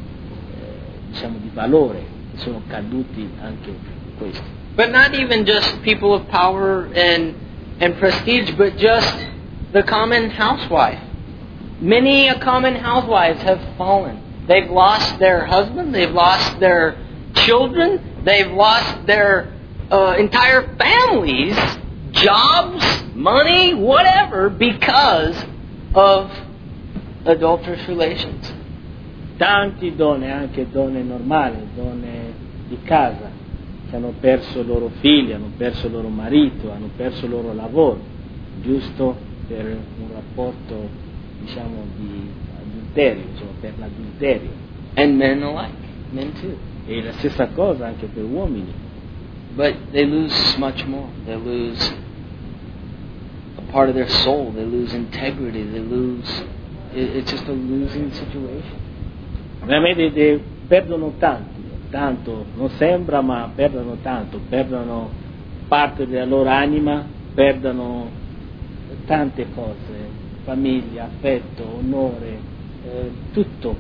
di valore, che sono caduti anche questi. But not even just people of power and prestige, but just the common housewife. Many common housewives have fallen. They've lost their husband, they've lost their children, they've lost their entire families, jobs, money, whatever, because of adulterous relations. Tanti donne, anche donne normali, donne di casa, che hanno perso i loro figli, hanno perso il loro marito, hanno perso il loro lavoro, giusto per un rapporto, di adulterio, per l'adulterio. And men alike, men too. E la stessa cosa anche per uomini. But they lose much more. They lose a part of their soul. They lose integrity. They lose... It's just a losing situation. Veramente perdono tanto, non sembra, ma perdono tanto, perdono parte della loro anima, perdono tante cose, famiglia, affetto, onore, tutto.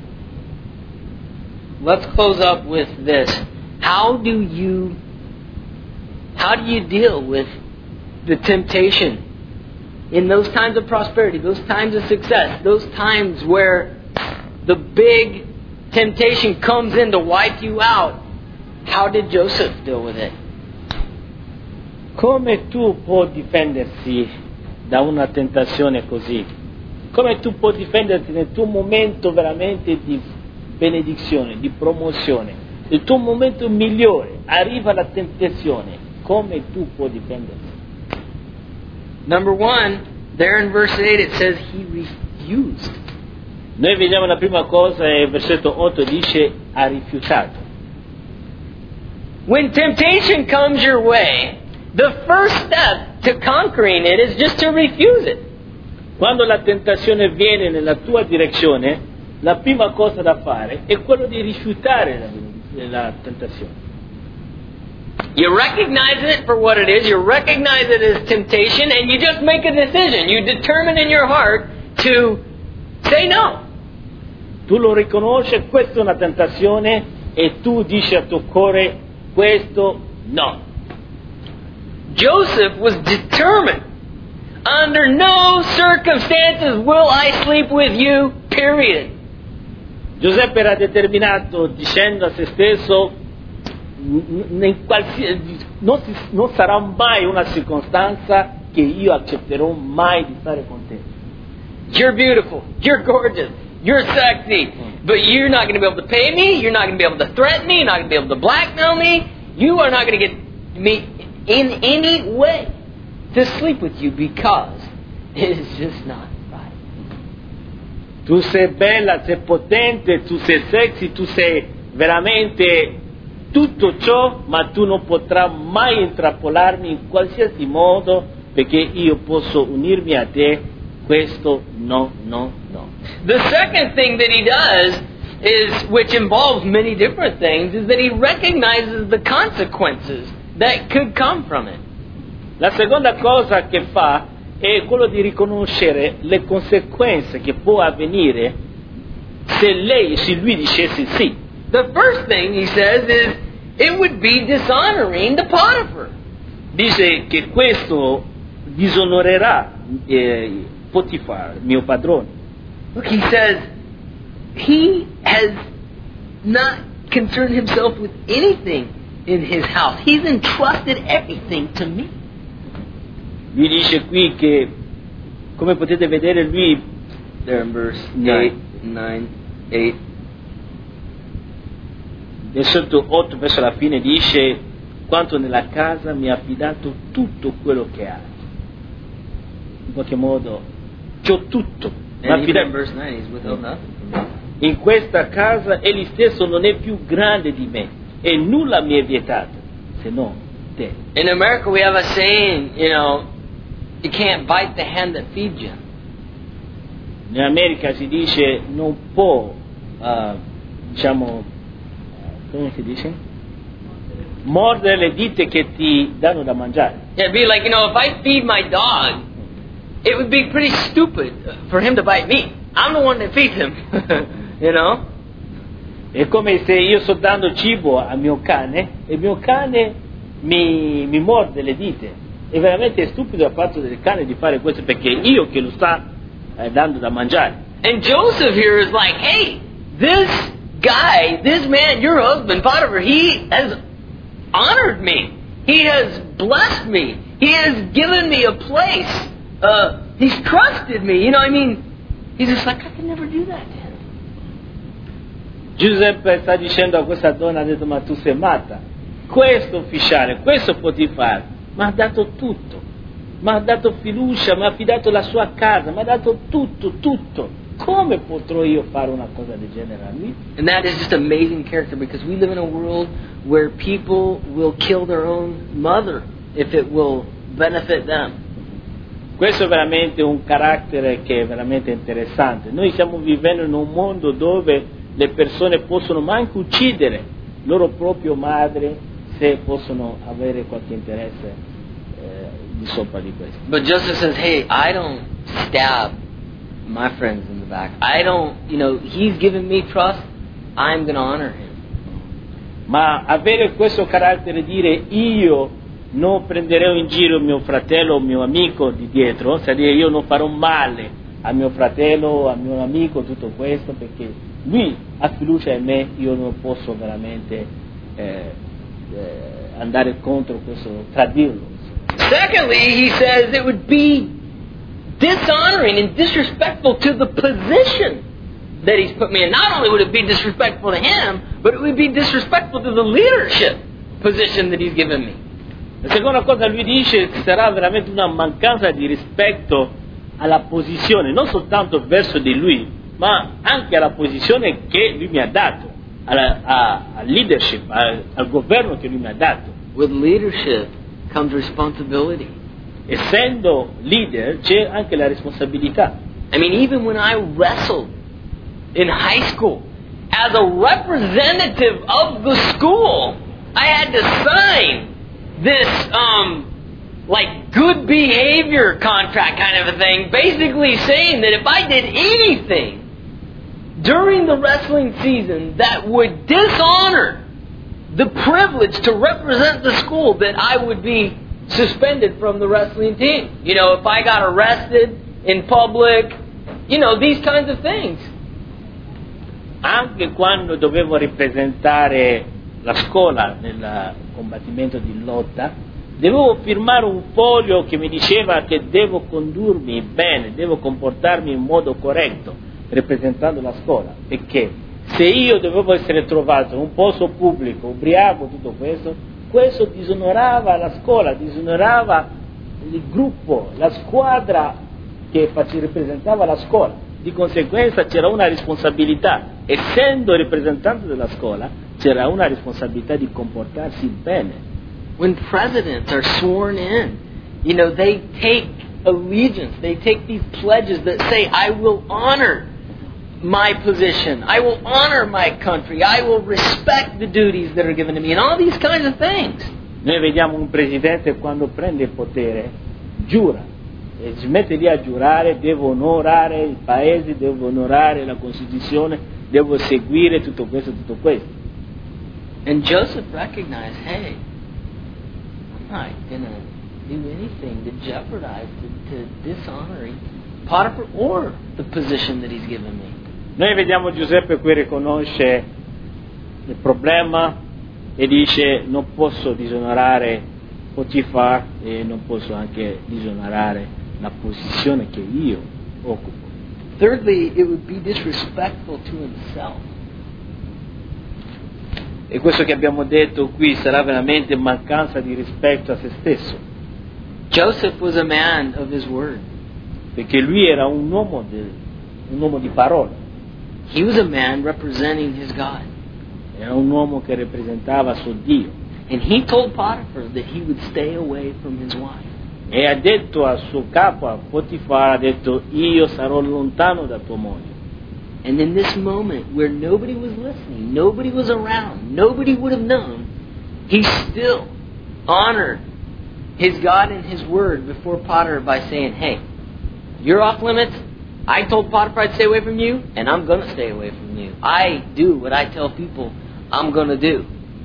Let's close up with this. How do you deal with the temptation in those times of prosperity, those times of success, those times where the big temptation comes in to wipe you out? How did Joseph deal with it? Come tu puoi difendersi da una tentazione così? Come tu puoi difenderti nel tuo momento veramente di benedizione, di promozione, nel tuo momento migliore, arriva la tentazione, come tu puoi difenderti? Number one, there in verse 8 it says he refused. Noi vediamo la prima cosa, e il versetto 8 dice ha rifiutato. When temptation comes your way, the first step to conquering it is just to refuse it. Quando la tentazione viene nella tua direzione, la prima cosa da fare è quello di rifiutare la tentazione. You recognize it for what it is, you recognize it as temptation, and you just make a decision. You determine in your heart to say no. Tu lo riconosci, questa è una tentazione, e tu dici al tuo cuore, questo no. Joseph was determined. Under no circumstances will I sleep with you, period. Giuseppe era determinato, dicendo a se stesso, non sarà mai una circostanza che io accetterò mai di stare con te. You're beautiful, you're gorgeous, you're sexy, but you're not going to be able to pay me, you're not going to be able to threaten me, you're not going to be able to blackmail me, you are not going to get me in any way to sleep with you because it is just not right. Tu sei bella, sei potente, tu sei sexy, tu sei veramente tutto ciò, ma tu non potrai mai intrappolarmi in qualsiasi modo, perché io posso unirmi a te. Questo no. The second thing that he does is, which involves many different things, is that he recognizes the consequences that could come from it. La seconda cosa che fa è quello di riconoscere le conseguenze che può avvenire se lui dicesse sì. The first thing he says is, it would be dishonoring to Potiphar. Dice che questo disonorerà Potifar, mio padrone. Look, he says, he has not concerned himself with anything in his house. He's entrusted everything to me. Lui dice qui che, come potete vedere, lui, there in verse 8, versetto 8 verso la fine dice, quanto nella casa mi ha affidato tutto quello che ha. In qualche modo, c'ho tutto. And even in verse 9, he's withheld nothing from me. In questa casa egli stesso non è più grande di me, e nulla mi è vietato, se non te. In America we have a saying, you can't bite the hand that feeds you. In America si dice non può, come si dice? Mordere le dita che ti danno da mangiare. It'd be like, if I feed my dog, it would be pretty stupid for him to bite me. I'm the one that feeds him, È come se io sto dando cibo al mio cane e il mio cane mi morde le dita. È veramente stupido da parte del cane di fare questo perché io che lo sta dando da mangiare. And Joseph here is like, hey, this guy, this man, your husband, Potiphar, he has honored me. He has blessed me. He has given me a place. He's trusted me. He's just like, I could never do that to him. Giuseppe sta dicendo a questa donna, ha detto, ma tu sei matta. Questo ufficiale, questo Potifar, mi ha dato tutto. Mi ha dato fiducia, mi ha affidato la sua casa, mi ha dato tutto. Come potrò io fare una cosa del genere a lui? And that is just amazing character because we live in a world where people will kill their own mother if it will benefit them. Questo è veramente un carattere che è veramente interessante. Noi stiamo vivendo in un mondo dove le persone possono anche uccidere loro proprio madre se possono avere qualche interesse di sopra di questo. But Joseph says, hey, I don't stab my friends in the back. I don't, he's given me trust, I'm going to honor him. Ma avere questo carattere, dire io non prenderò in giro mio fratello o mio amico di dietro, cioè dire io non farò male a mio fratello, a mio amico, tutto questo, perché lui ha fiducia in me, io non posso veramente andare contro questo, tradirlo. Secondly, he says it would be dishonoring and disrespectful to the position that he's put me in. Not only would it be disrespectful to him, but it would be disrespectful to the leadership position that he's given me. La seconda cosa lui dice sarà veramente una mancanza di rispetto alla posizione, non soltanto verso di lui, ma anche alla posizione che lui mi ha dato, al leadership, al governo che lui mi ha dato. With leadership comes responsibility. Essendo leader c'è anche la responsabilità. Even when I wrestled in high school, as a representative of the school, I had to sign this good behavior contract kind of a thing, basically saying that if I did anything during the wrestling season that would dishonor the privilege to represent the school, that I would be suspended from the wrestling team. If I got arrested in public, these kinds of things. Anche quando dovevo rappresentare la scuola nel combattimento di lotta, dovevo firmare un foglio che mi diceva che devo condurmi bene, devo comportarmi in modo corretto, rappresentando la scuola, perché se io dovevo essere trovato in un posto pubblico, ubriaco, tutto questo disonorava la scuola, disonorava il gruppo, la squadra che rappresentava la scuola. Di conseguenza c'era una responsabilità, essendo rappresentante della scuola, c'era una responsabilità di comportarsi bene. When presidents are sworn in, they take allegiance, they take these pledges that say, I will honor my position, I will honor my country, I will respect the duties that are given to me, and all these kinds of things. Noi vediamo un presidente quando prende il potere, giura, e si mette lì a giurare, devo onorare il paese, devo onorare la Costituzione, devo seguire tutto questo. And Joseph recognized, hey, I'm not going to do anything to jeopardize, to dishonor Potiphar or the position that he's given me. Noi vediamo Giuseppe qui riconosce il problema e dice non posso disonorare Potifar e non posso anche disonorare la posizione che io occupo. Thirdly, it would be disrespectful to himself. E questo che abbiamo detto qui sarà veramente mancanza di rispetto a se stesso. Joseph was a man of his word. Perché lui era un uomo di parola. He was a man representing his God. Era un uomo che rappresentava suo Dio. And he told Potiphar that he would stay away from his wife. E ha detto al suo capo, a Potifar, ha detto: io sarò lontano da tua moglie. And in this moment where nobody was listening, nobody was around, nobody would have known, he still honored his God and his word before Potiphar by saying, hey, you're off limits. I told Potiphar I'd stay away from you, and I'm going to stay away from you. I do what I tell people I'm going to do.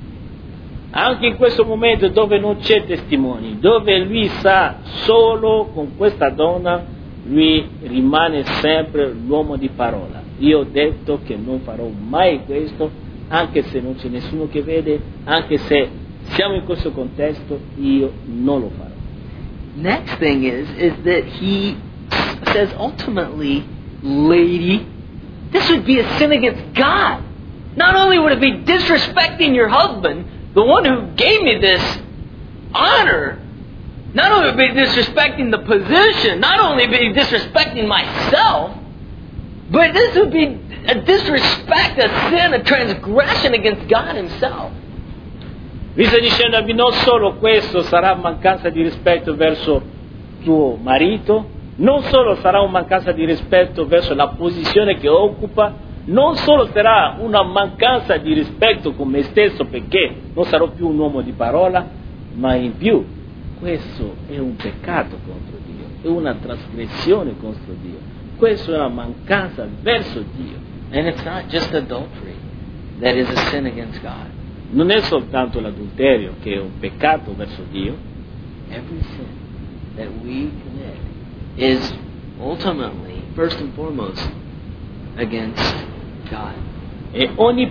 Anche in questo momento dove non c'è testimoni, dove lui sa solo con questa donna, lui rimane sempre l'uomo di parola. Io ho detto che non farò mai questo, anche se non c'è nessuno che vede, anche se siamo in questo contesto, io non lo farò. Next thing is that he says ultimately, lady, this would be a sin against God. Not only would it be disrespecting your husband, the one who gave me this honor, not only would it be disrespecting the position, not only would it be disrespecting myself, but this would be a disrespect, a sin, a transgression against God Himself. Vi sta dicendo, non solo questo sarà mancanza di rispetto verso tuo marito, non solo sarà una mancanza di rispetto verso la posizione che occupa, non solo sarà una mancanza di rispetto con me stesso perché non sarò più un uomo di parola, ma in più questo è un peccato contro Dio, è una trasgressione contro Dio, questo è una mancanza verso Dio. And it's not just adultery that is a sin against God. Non è soltanto l'adulterio che è un peccato verso Dio. Every sin that we commit is ultimately, first and foremost, against God. E ogni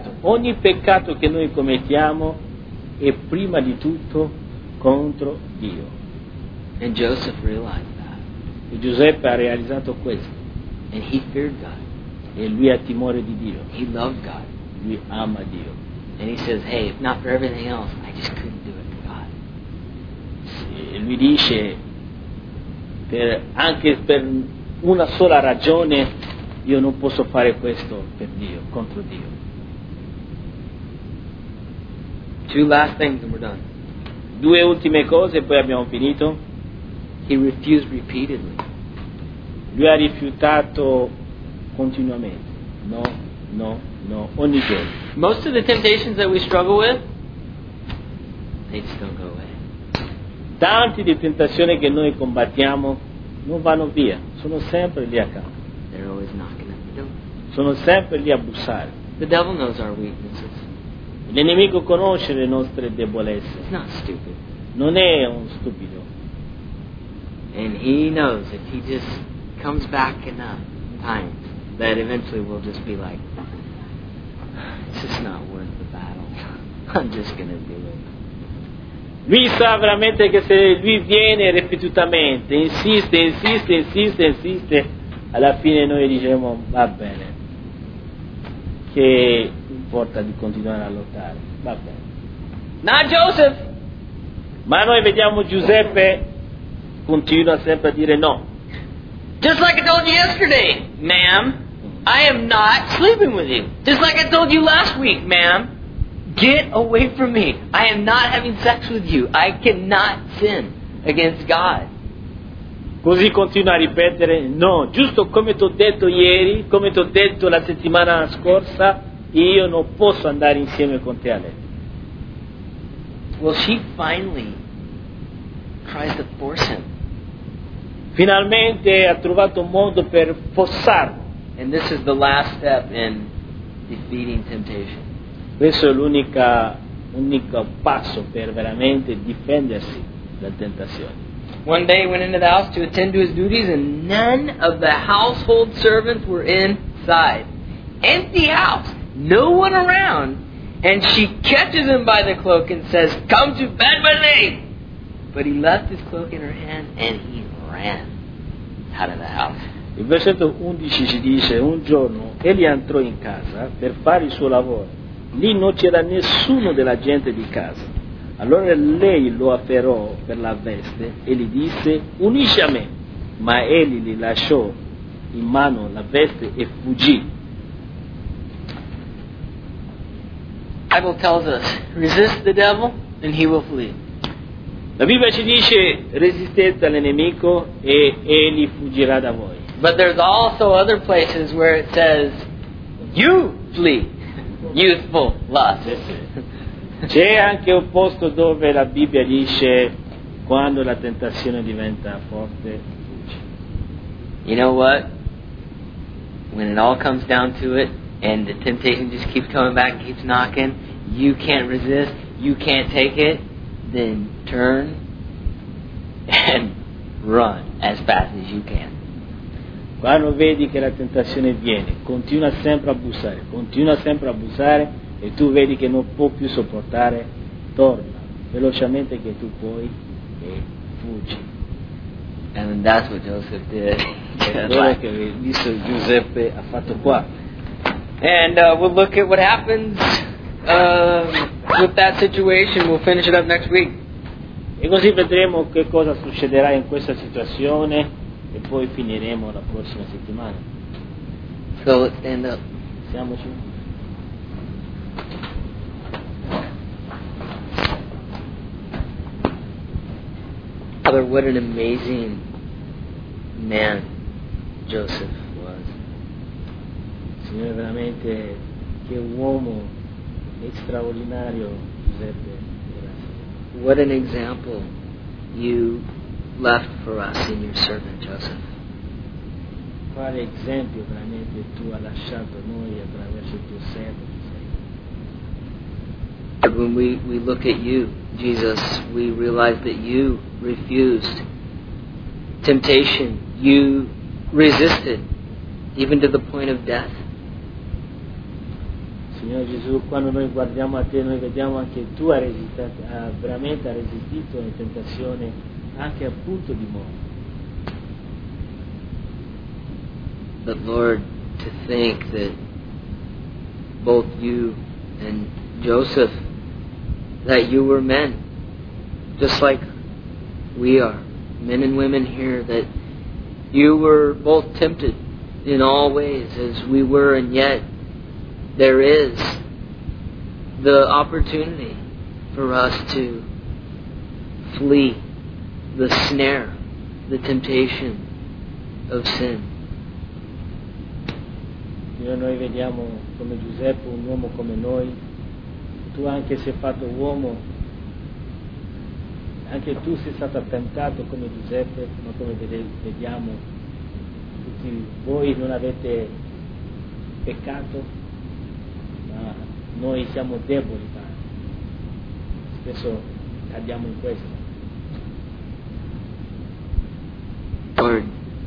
peccato che noi commettiamo è prima di tutto contro Dio. And Joseph realized that. E Giuseppe ha realizzato questo. And he feared God. E lui ha timore di Dio. He loved God. Lui ama Dio. And he says, hey, if not for everything else, I just couldn't do it for God. E lui dice, anche per una sola ragione, io non posso fare questo per Dio, contro Dio. Two last things and we're done. Due ultime cose e poi abbiamo finito. He refused repeatedly. Lui ha rifiutato continuamente. No, ogni giorno. Most of the temptations that we struggle with, they still go away. Tanti di tentazioni che noi combattiamo non vanno via, sono sempre lì accanto. They're always knocking at the door. Sono sempre lì a bussare. The devil knows our weaknesses. Il nemico conosce le nostre debolezze. He's not stupid. Non è un stupido. And he knows if he just comes back enough times that eventually we'll just be like, it's just not worth the battle. I'm just going to do it. Lui sa veramente che se lui viene ripetutamente, insiste, alla fine noi diciamo va bene, che importa di continuare a lottare, va bene. Not Joseph! Ma noi vediamo Giuseppe continua sempre a dire no. Just like I told you yesterday, ma'am, I am not sleeping with you. Just like I told you last week, ma'am, get away from me. I am not having sex with you. I cannot sin against God. Così continua a ripetere, no, giusto come ti ho detto ieri, come ti ho detto la settimana scorsa, io non posso andare insieme con te a letto. Well, she finally tries to force him. Finalmente ha trovato un modo per forzarlo. And this is the last step in defeating temptation. Questo è l'unico passo per veramente difendersi dalle tentazioni. One day he went into the house to attend to his duties and none of the household servants were inside. Empty house, no one around. And she catches him by the cloak and says, come to bed with me. But he left his cloak in her hand and he ran out of the house. Il versetto 11 ci dice, un giorno egli entrò in casa per fare il suo lavoro. Lì non c'era nessuno della gente di casa. Allora lei lo afferrò per la veste e gli disse, unisci a me. Ma egli gli lasciò in mano la veste e fuggì. The Bible tells us, resist the devil and he will flee. La Bibbia ci dice resistete al nemico e egli fuggirà da voi. But there's also other places where it says, you flee youthful lust. C'è anche un posto dove la Bibbia dice quando la tentazione diventa forte, fuggi. You know what? When it all comes down to it and the temptation just keeps coming back, keeps knocking, you can't resist, you can't take it, then turn and run as fast as you can. Quando vedi che la tentazione viene, continua sempre a abusare e tu vedi che non può più sopportare, torna velocemente che tu puoi e fuggi. And that's what Joseph did. È quello che visto Giuseppe ha fatto qua. And we'll look at what happens with that situation. We'll finish it up next week. E così vedremo che cosa succederà in questa situazione e poi finiremo la prossima settimana. So let's stand up. Siamoci. Father, what an amazing man Joseph was. Signore, veramente che uomo straordinario Giuseppe era. What an example you left for us in your servant Joseph. Quale esempio veramente tu hai lasciato a noi attraverso il tuo servo Giuseppe. When we look at you, Jesus, we realize that you refused temptation. You resisted, even to the point of death. Signore Gesù, quando noi guardiamo a te, noi vediamo anche tu hai veramente resistito alle tentazioni anche al punto di morte. But Lord, to think that both you and Joseph, that you were men, just like we are, men and women here, that you were both tempted in all ways as we were, and yet there is the opportunity for us to flee the snare, the temptation of sin. Noi vediamo come Giuseppe, un uomo come noi, tu anche sei fatto uomo, anche tu sei stato tentato come Giuseppe, ma come vediamo tutti voi non avete peccato, ma noi siamo deboli, spesso cadiamo in questo. Lord,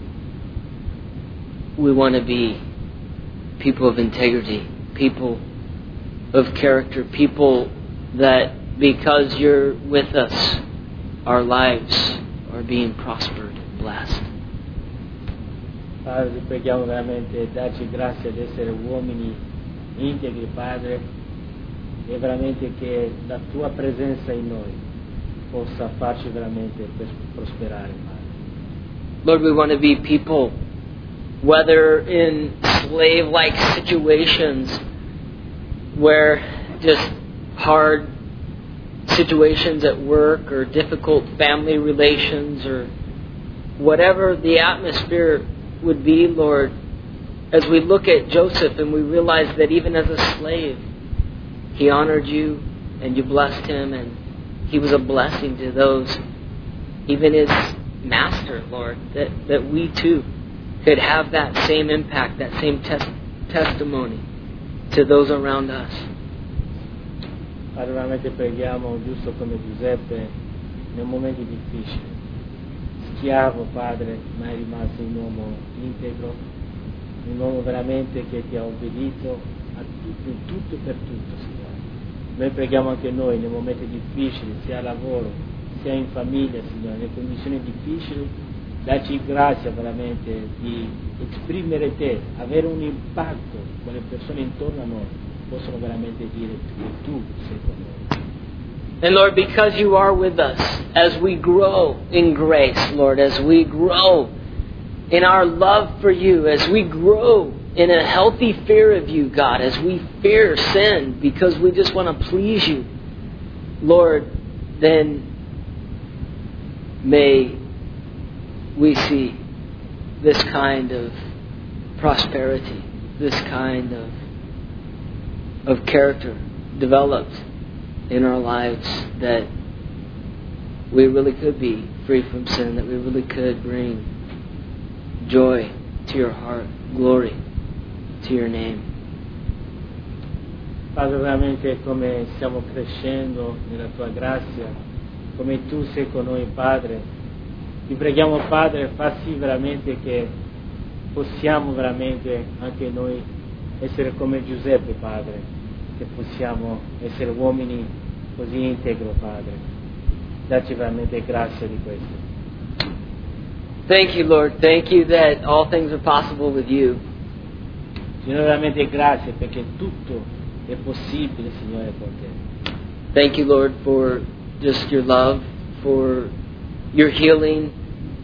we want to be people of integrity, people of character, people that because you're with us, our lives are being prospered and blessed. Padre, ti preghiamo veramente darci grazia ad essere uomini integri, Padre, e veramente che la tua presenza in noi possa farci veramente prosperare, Padre. Lord, we want to be people, whether in slave-like situations where just hard situations at work or difficult family relations or whatever the atmosphere would be, Lord, as we look at Joseph and we realize that even as a slave, he honored you and you blessed him and he was a blessing to those, even his master, Lord, that we too could have that same impact, that same testimony to those around us. Padre, veramente preghiamo, giusto come Giuseppe, nei momenti difficili. Schiavo, Padre, ma è rimasto un uomo integro, un uomo veramente che ti ha obbedito a tutto, in tutto e per tutto, Signore. Noi preghiamo anche noi nei momenti difficili, sia a lavoro, sia in famiglia, Signore, nelle condizioni difficili, dacci grazia veramente di esprimere te, avere un impatto con le persone intorno a noi, possono veramente dire che tu sei con noi. And Lord, because you are with us, as we grow in grace, Lord, as we grow in our love for you, as we grow in a healthy fear of you, God, as we fear sin because we just want to please you, Lord, then may we see this kind of prosperity, this kind of character developed in our lives, that we really could be free from sin, that we really could bring joy to your heart, glory to your name. Padre, veramente come stiamo crescendo nella tua grazia, come tu sei con noi, Padre, ti preghiamo, Padre, fa sì veramente che possiamo veramente anche noi essere come Giuseppe, Padre, che possiamo essere uomini così integri, Padre. Dacci veramente grazia di questo. Thank you, Lord. Thank you that all things are possible with you. Signore, veramente grazie perché tutto è possibile, Signore, con te. Thank you, Lord, for just your love, for your healing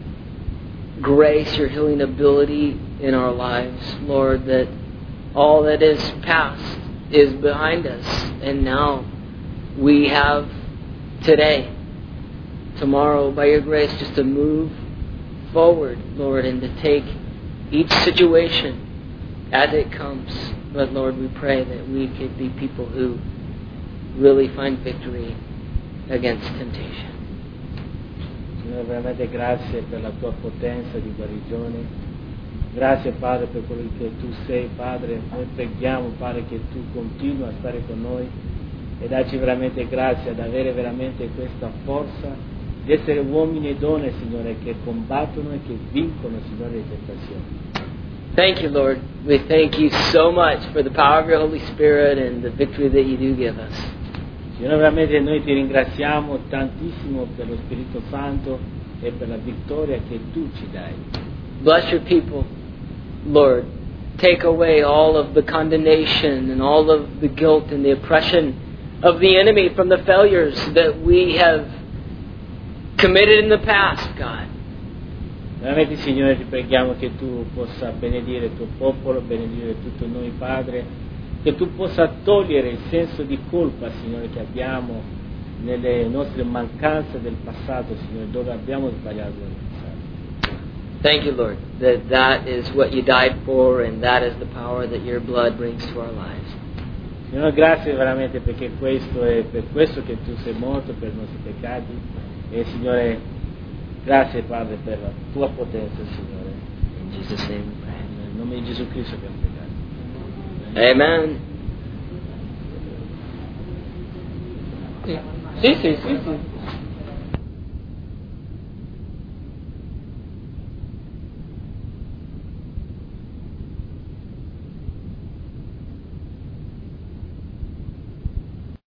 grace, your healing ability in our lives, Lord, that all that is past is behind us, and now we have today, tomorrow, by your grace, just to move forward, Lord, and to take each situation as it comes. But Lord, we pray that we could be people who really find victory against temptation. Signore, veramente grazie per la tua potenza di guarigione. Grazie, Padre, per quello che tu sei, Padre. Noi preghiamo, Padre, che tu continui a stare con noi e dacci veramente grazie ad avere veramente questa forza di essere uomini e donne, Signore, che combattono e che vincono, Signore, le tentazioni. Thank you, Lord. We thank you so much for the power of your Holy Spirit and the victory that you do give us. Signore, veramente noi ti ringraziamo tantissimo per lo Spirito Santo e per la vittoria che tu ci dai. Bless your people, Lord. Take away all of the condemnation and all of the guilt and the oppression of the enemy from the failures that we have committed in the past, God. Veramente, Signore, ti preghiamo che tu possa benedire il tuo popolo, benedire tutto noi, Padre, che tu possa togliere il senso di colpa, Signore, che abbiamo nelle nostre mancanze del passato, Signore, dove abbiamo sbagliato nel passato. Thank you, Lord, that is what you died for, and that is the power that your blood brings to our lives. Signore, grazie veramente perché questo è per questo che tu sei morto per i nostri peccati e, Signore, grazie, Padre, per la tua potenza, Signore. In Jesus' name we pray. Nel nome di Gesù Cristo abbiamo pregato. Amen. Sì.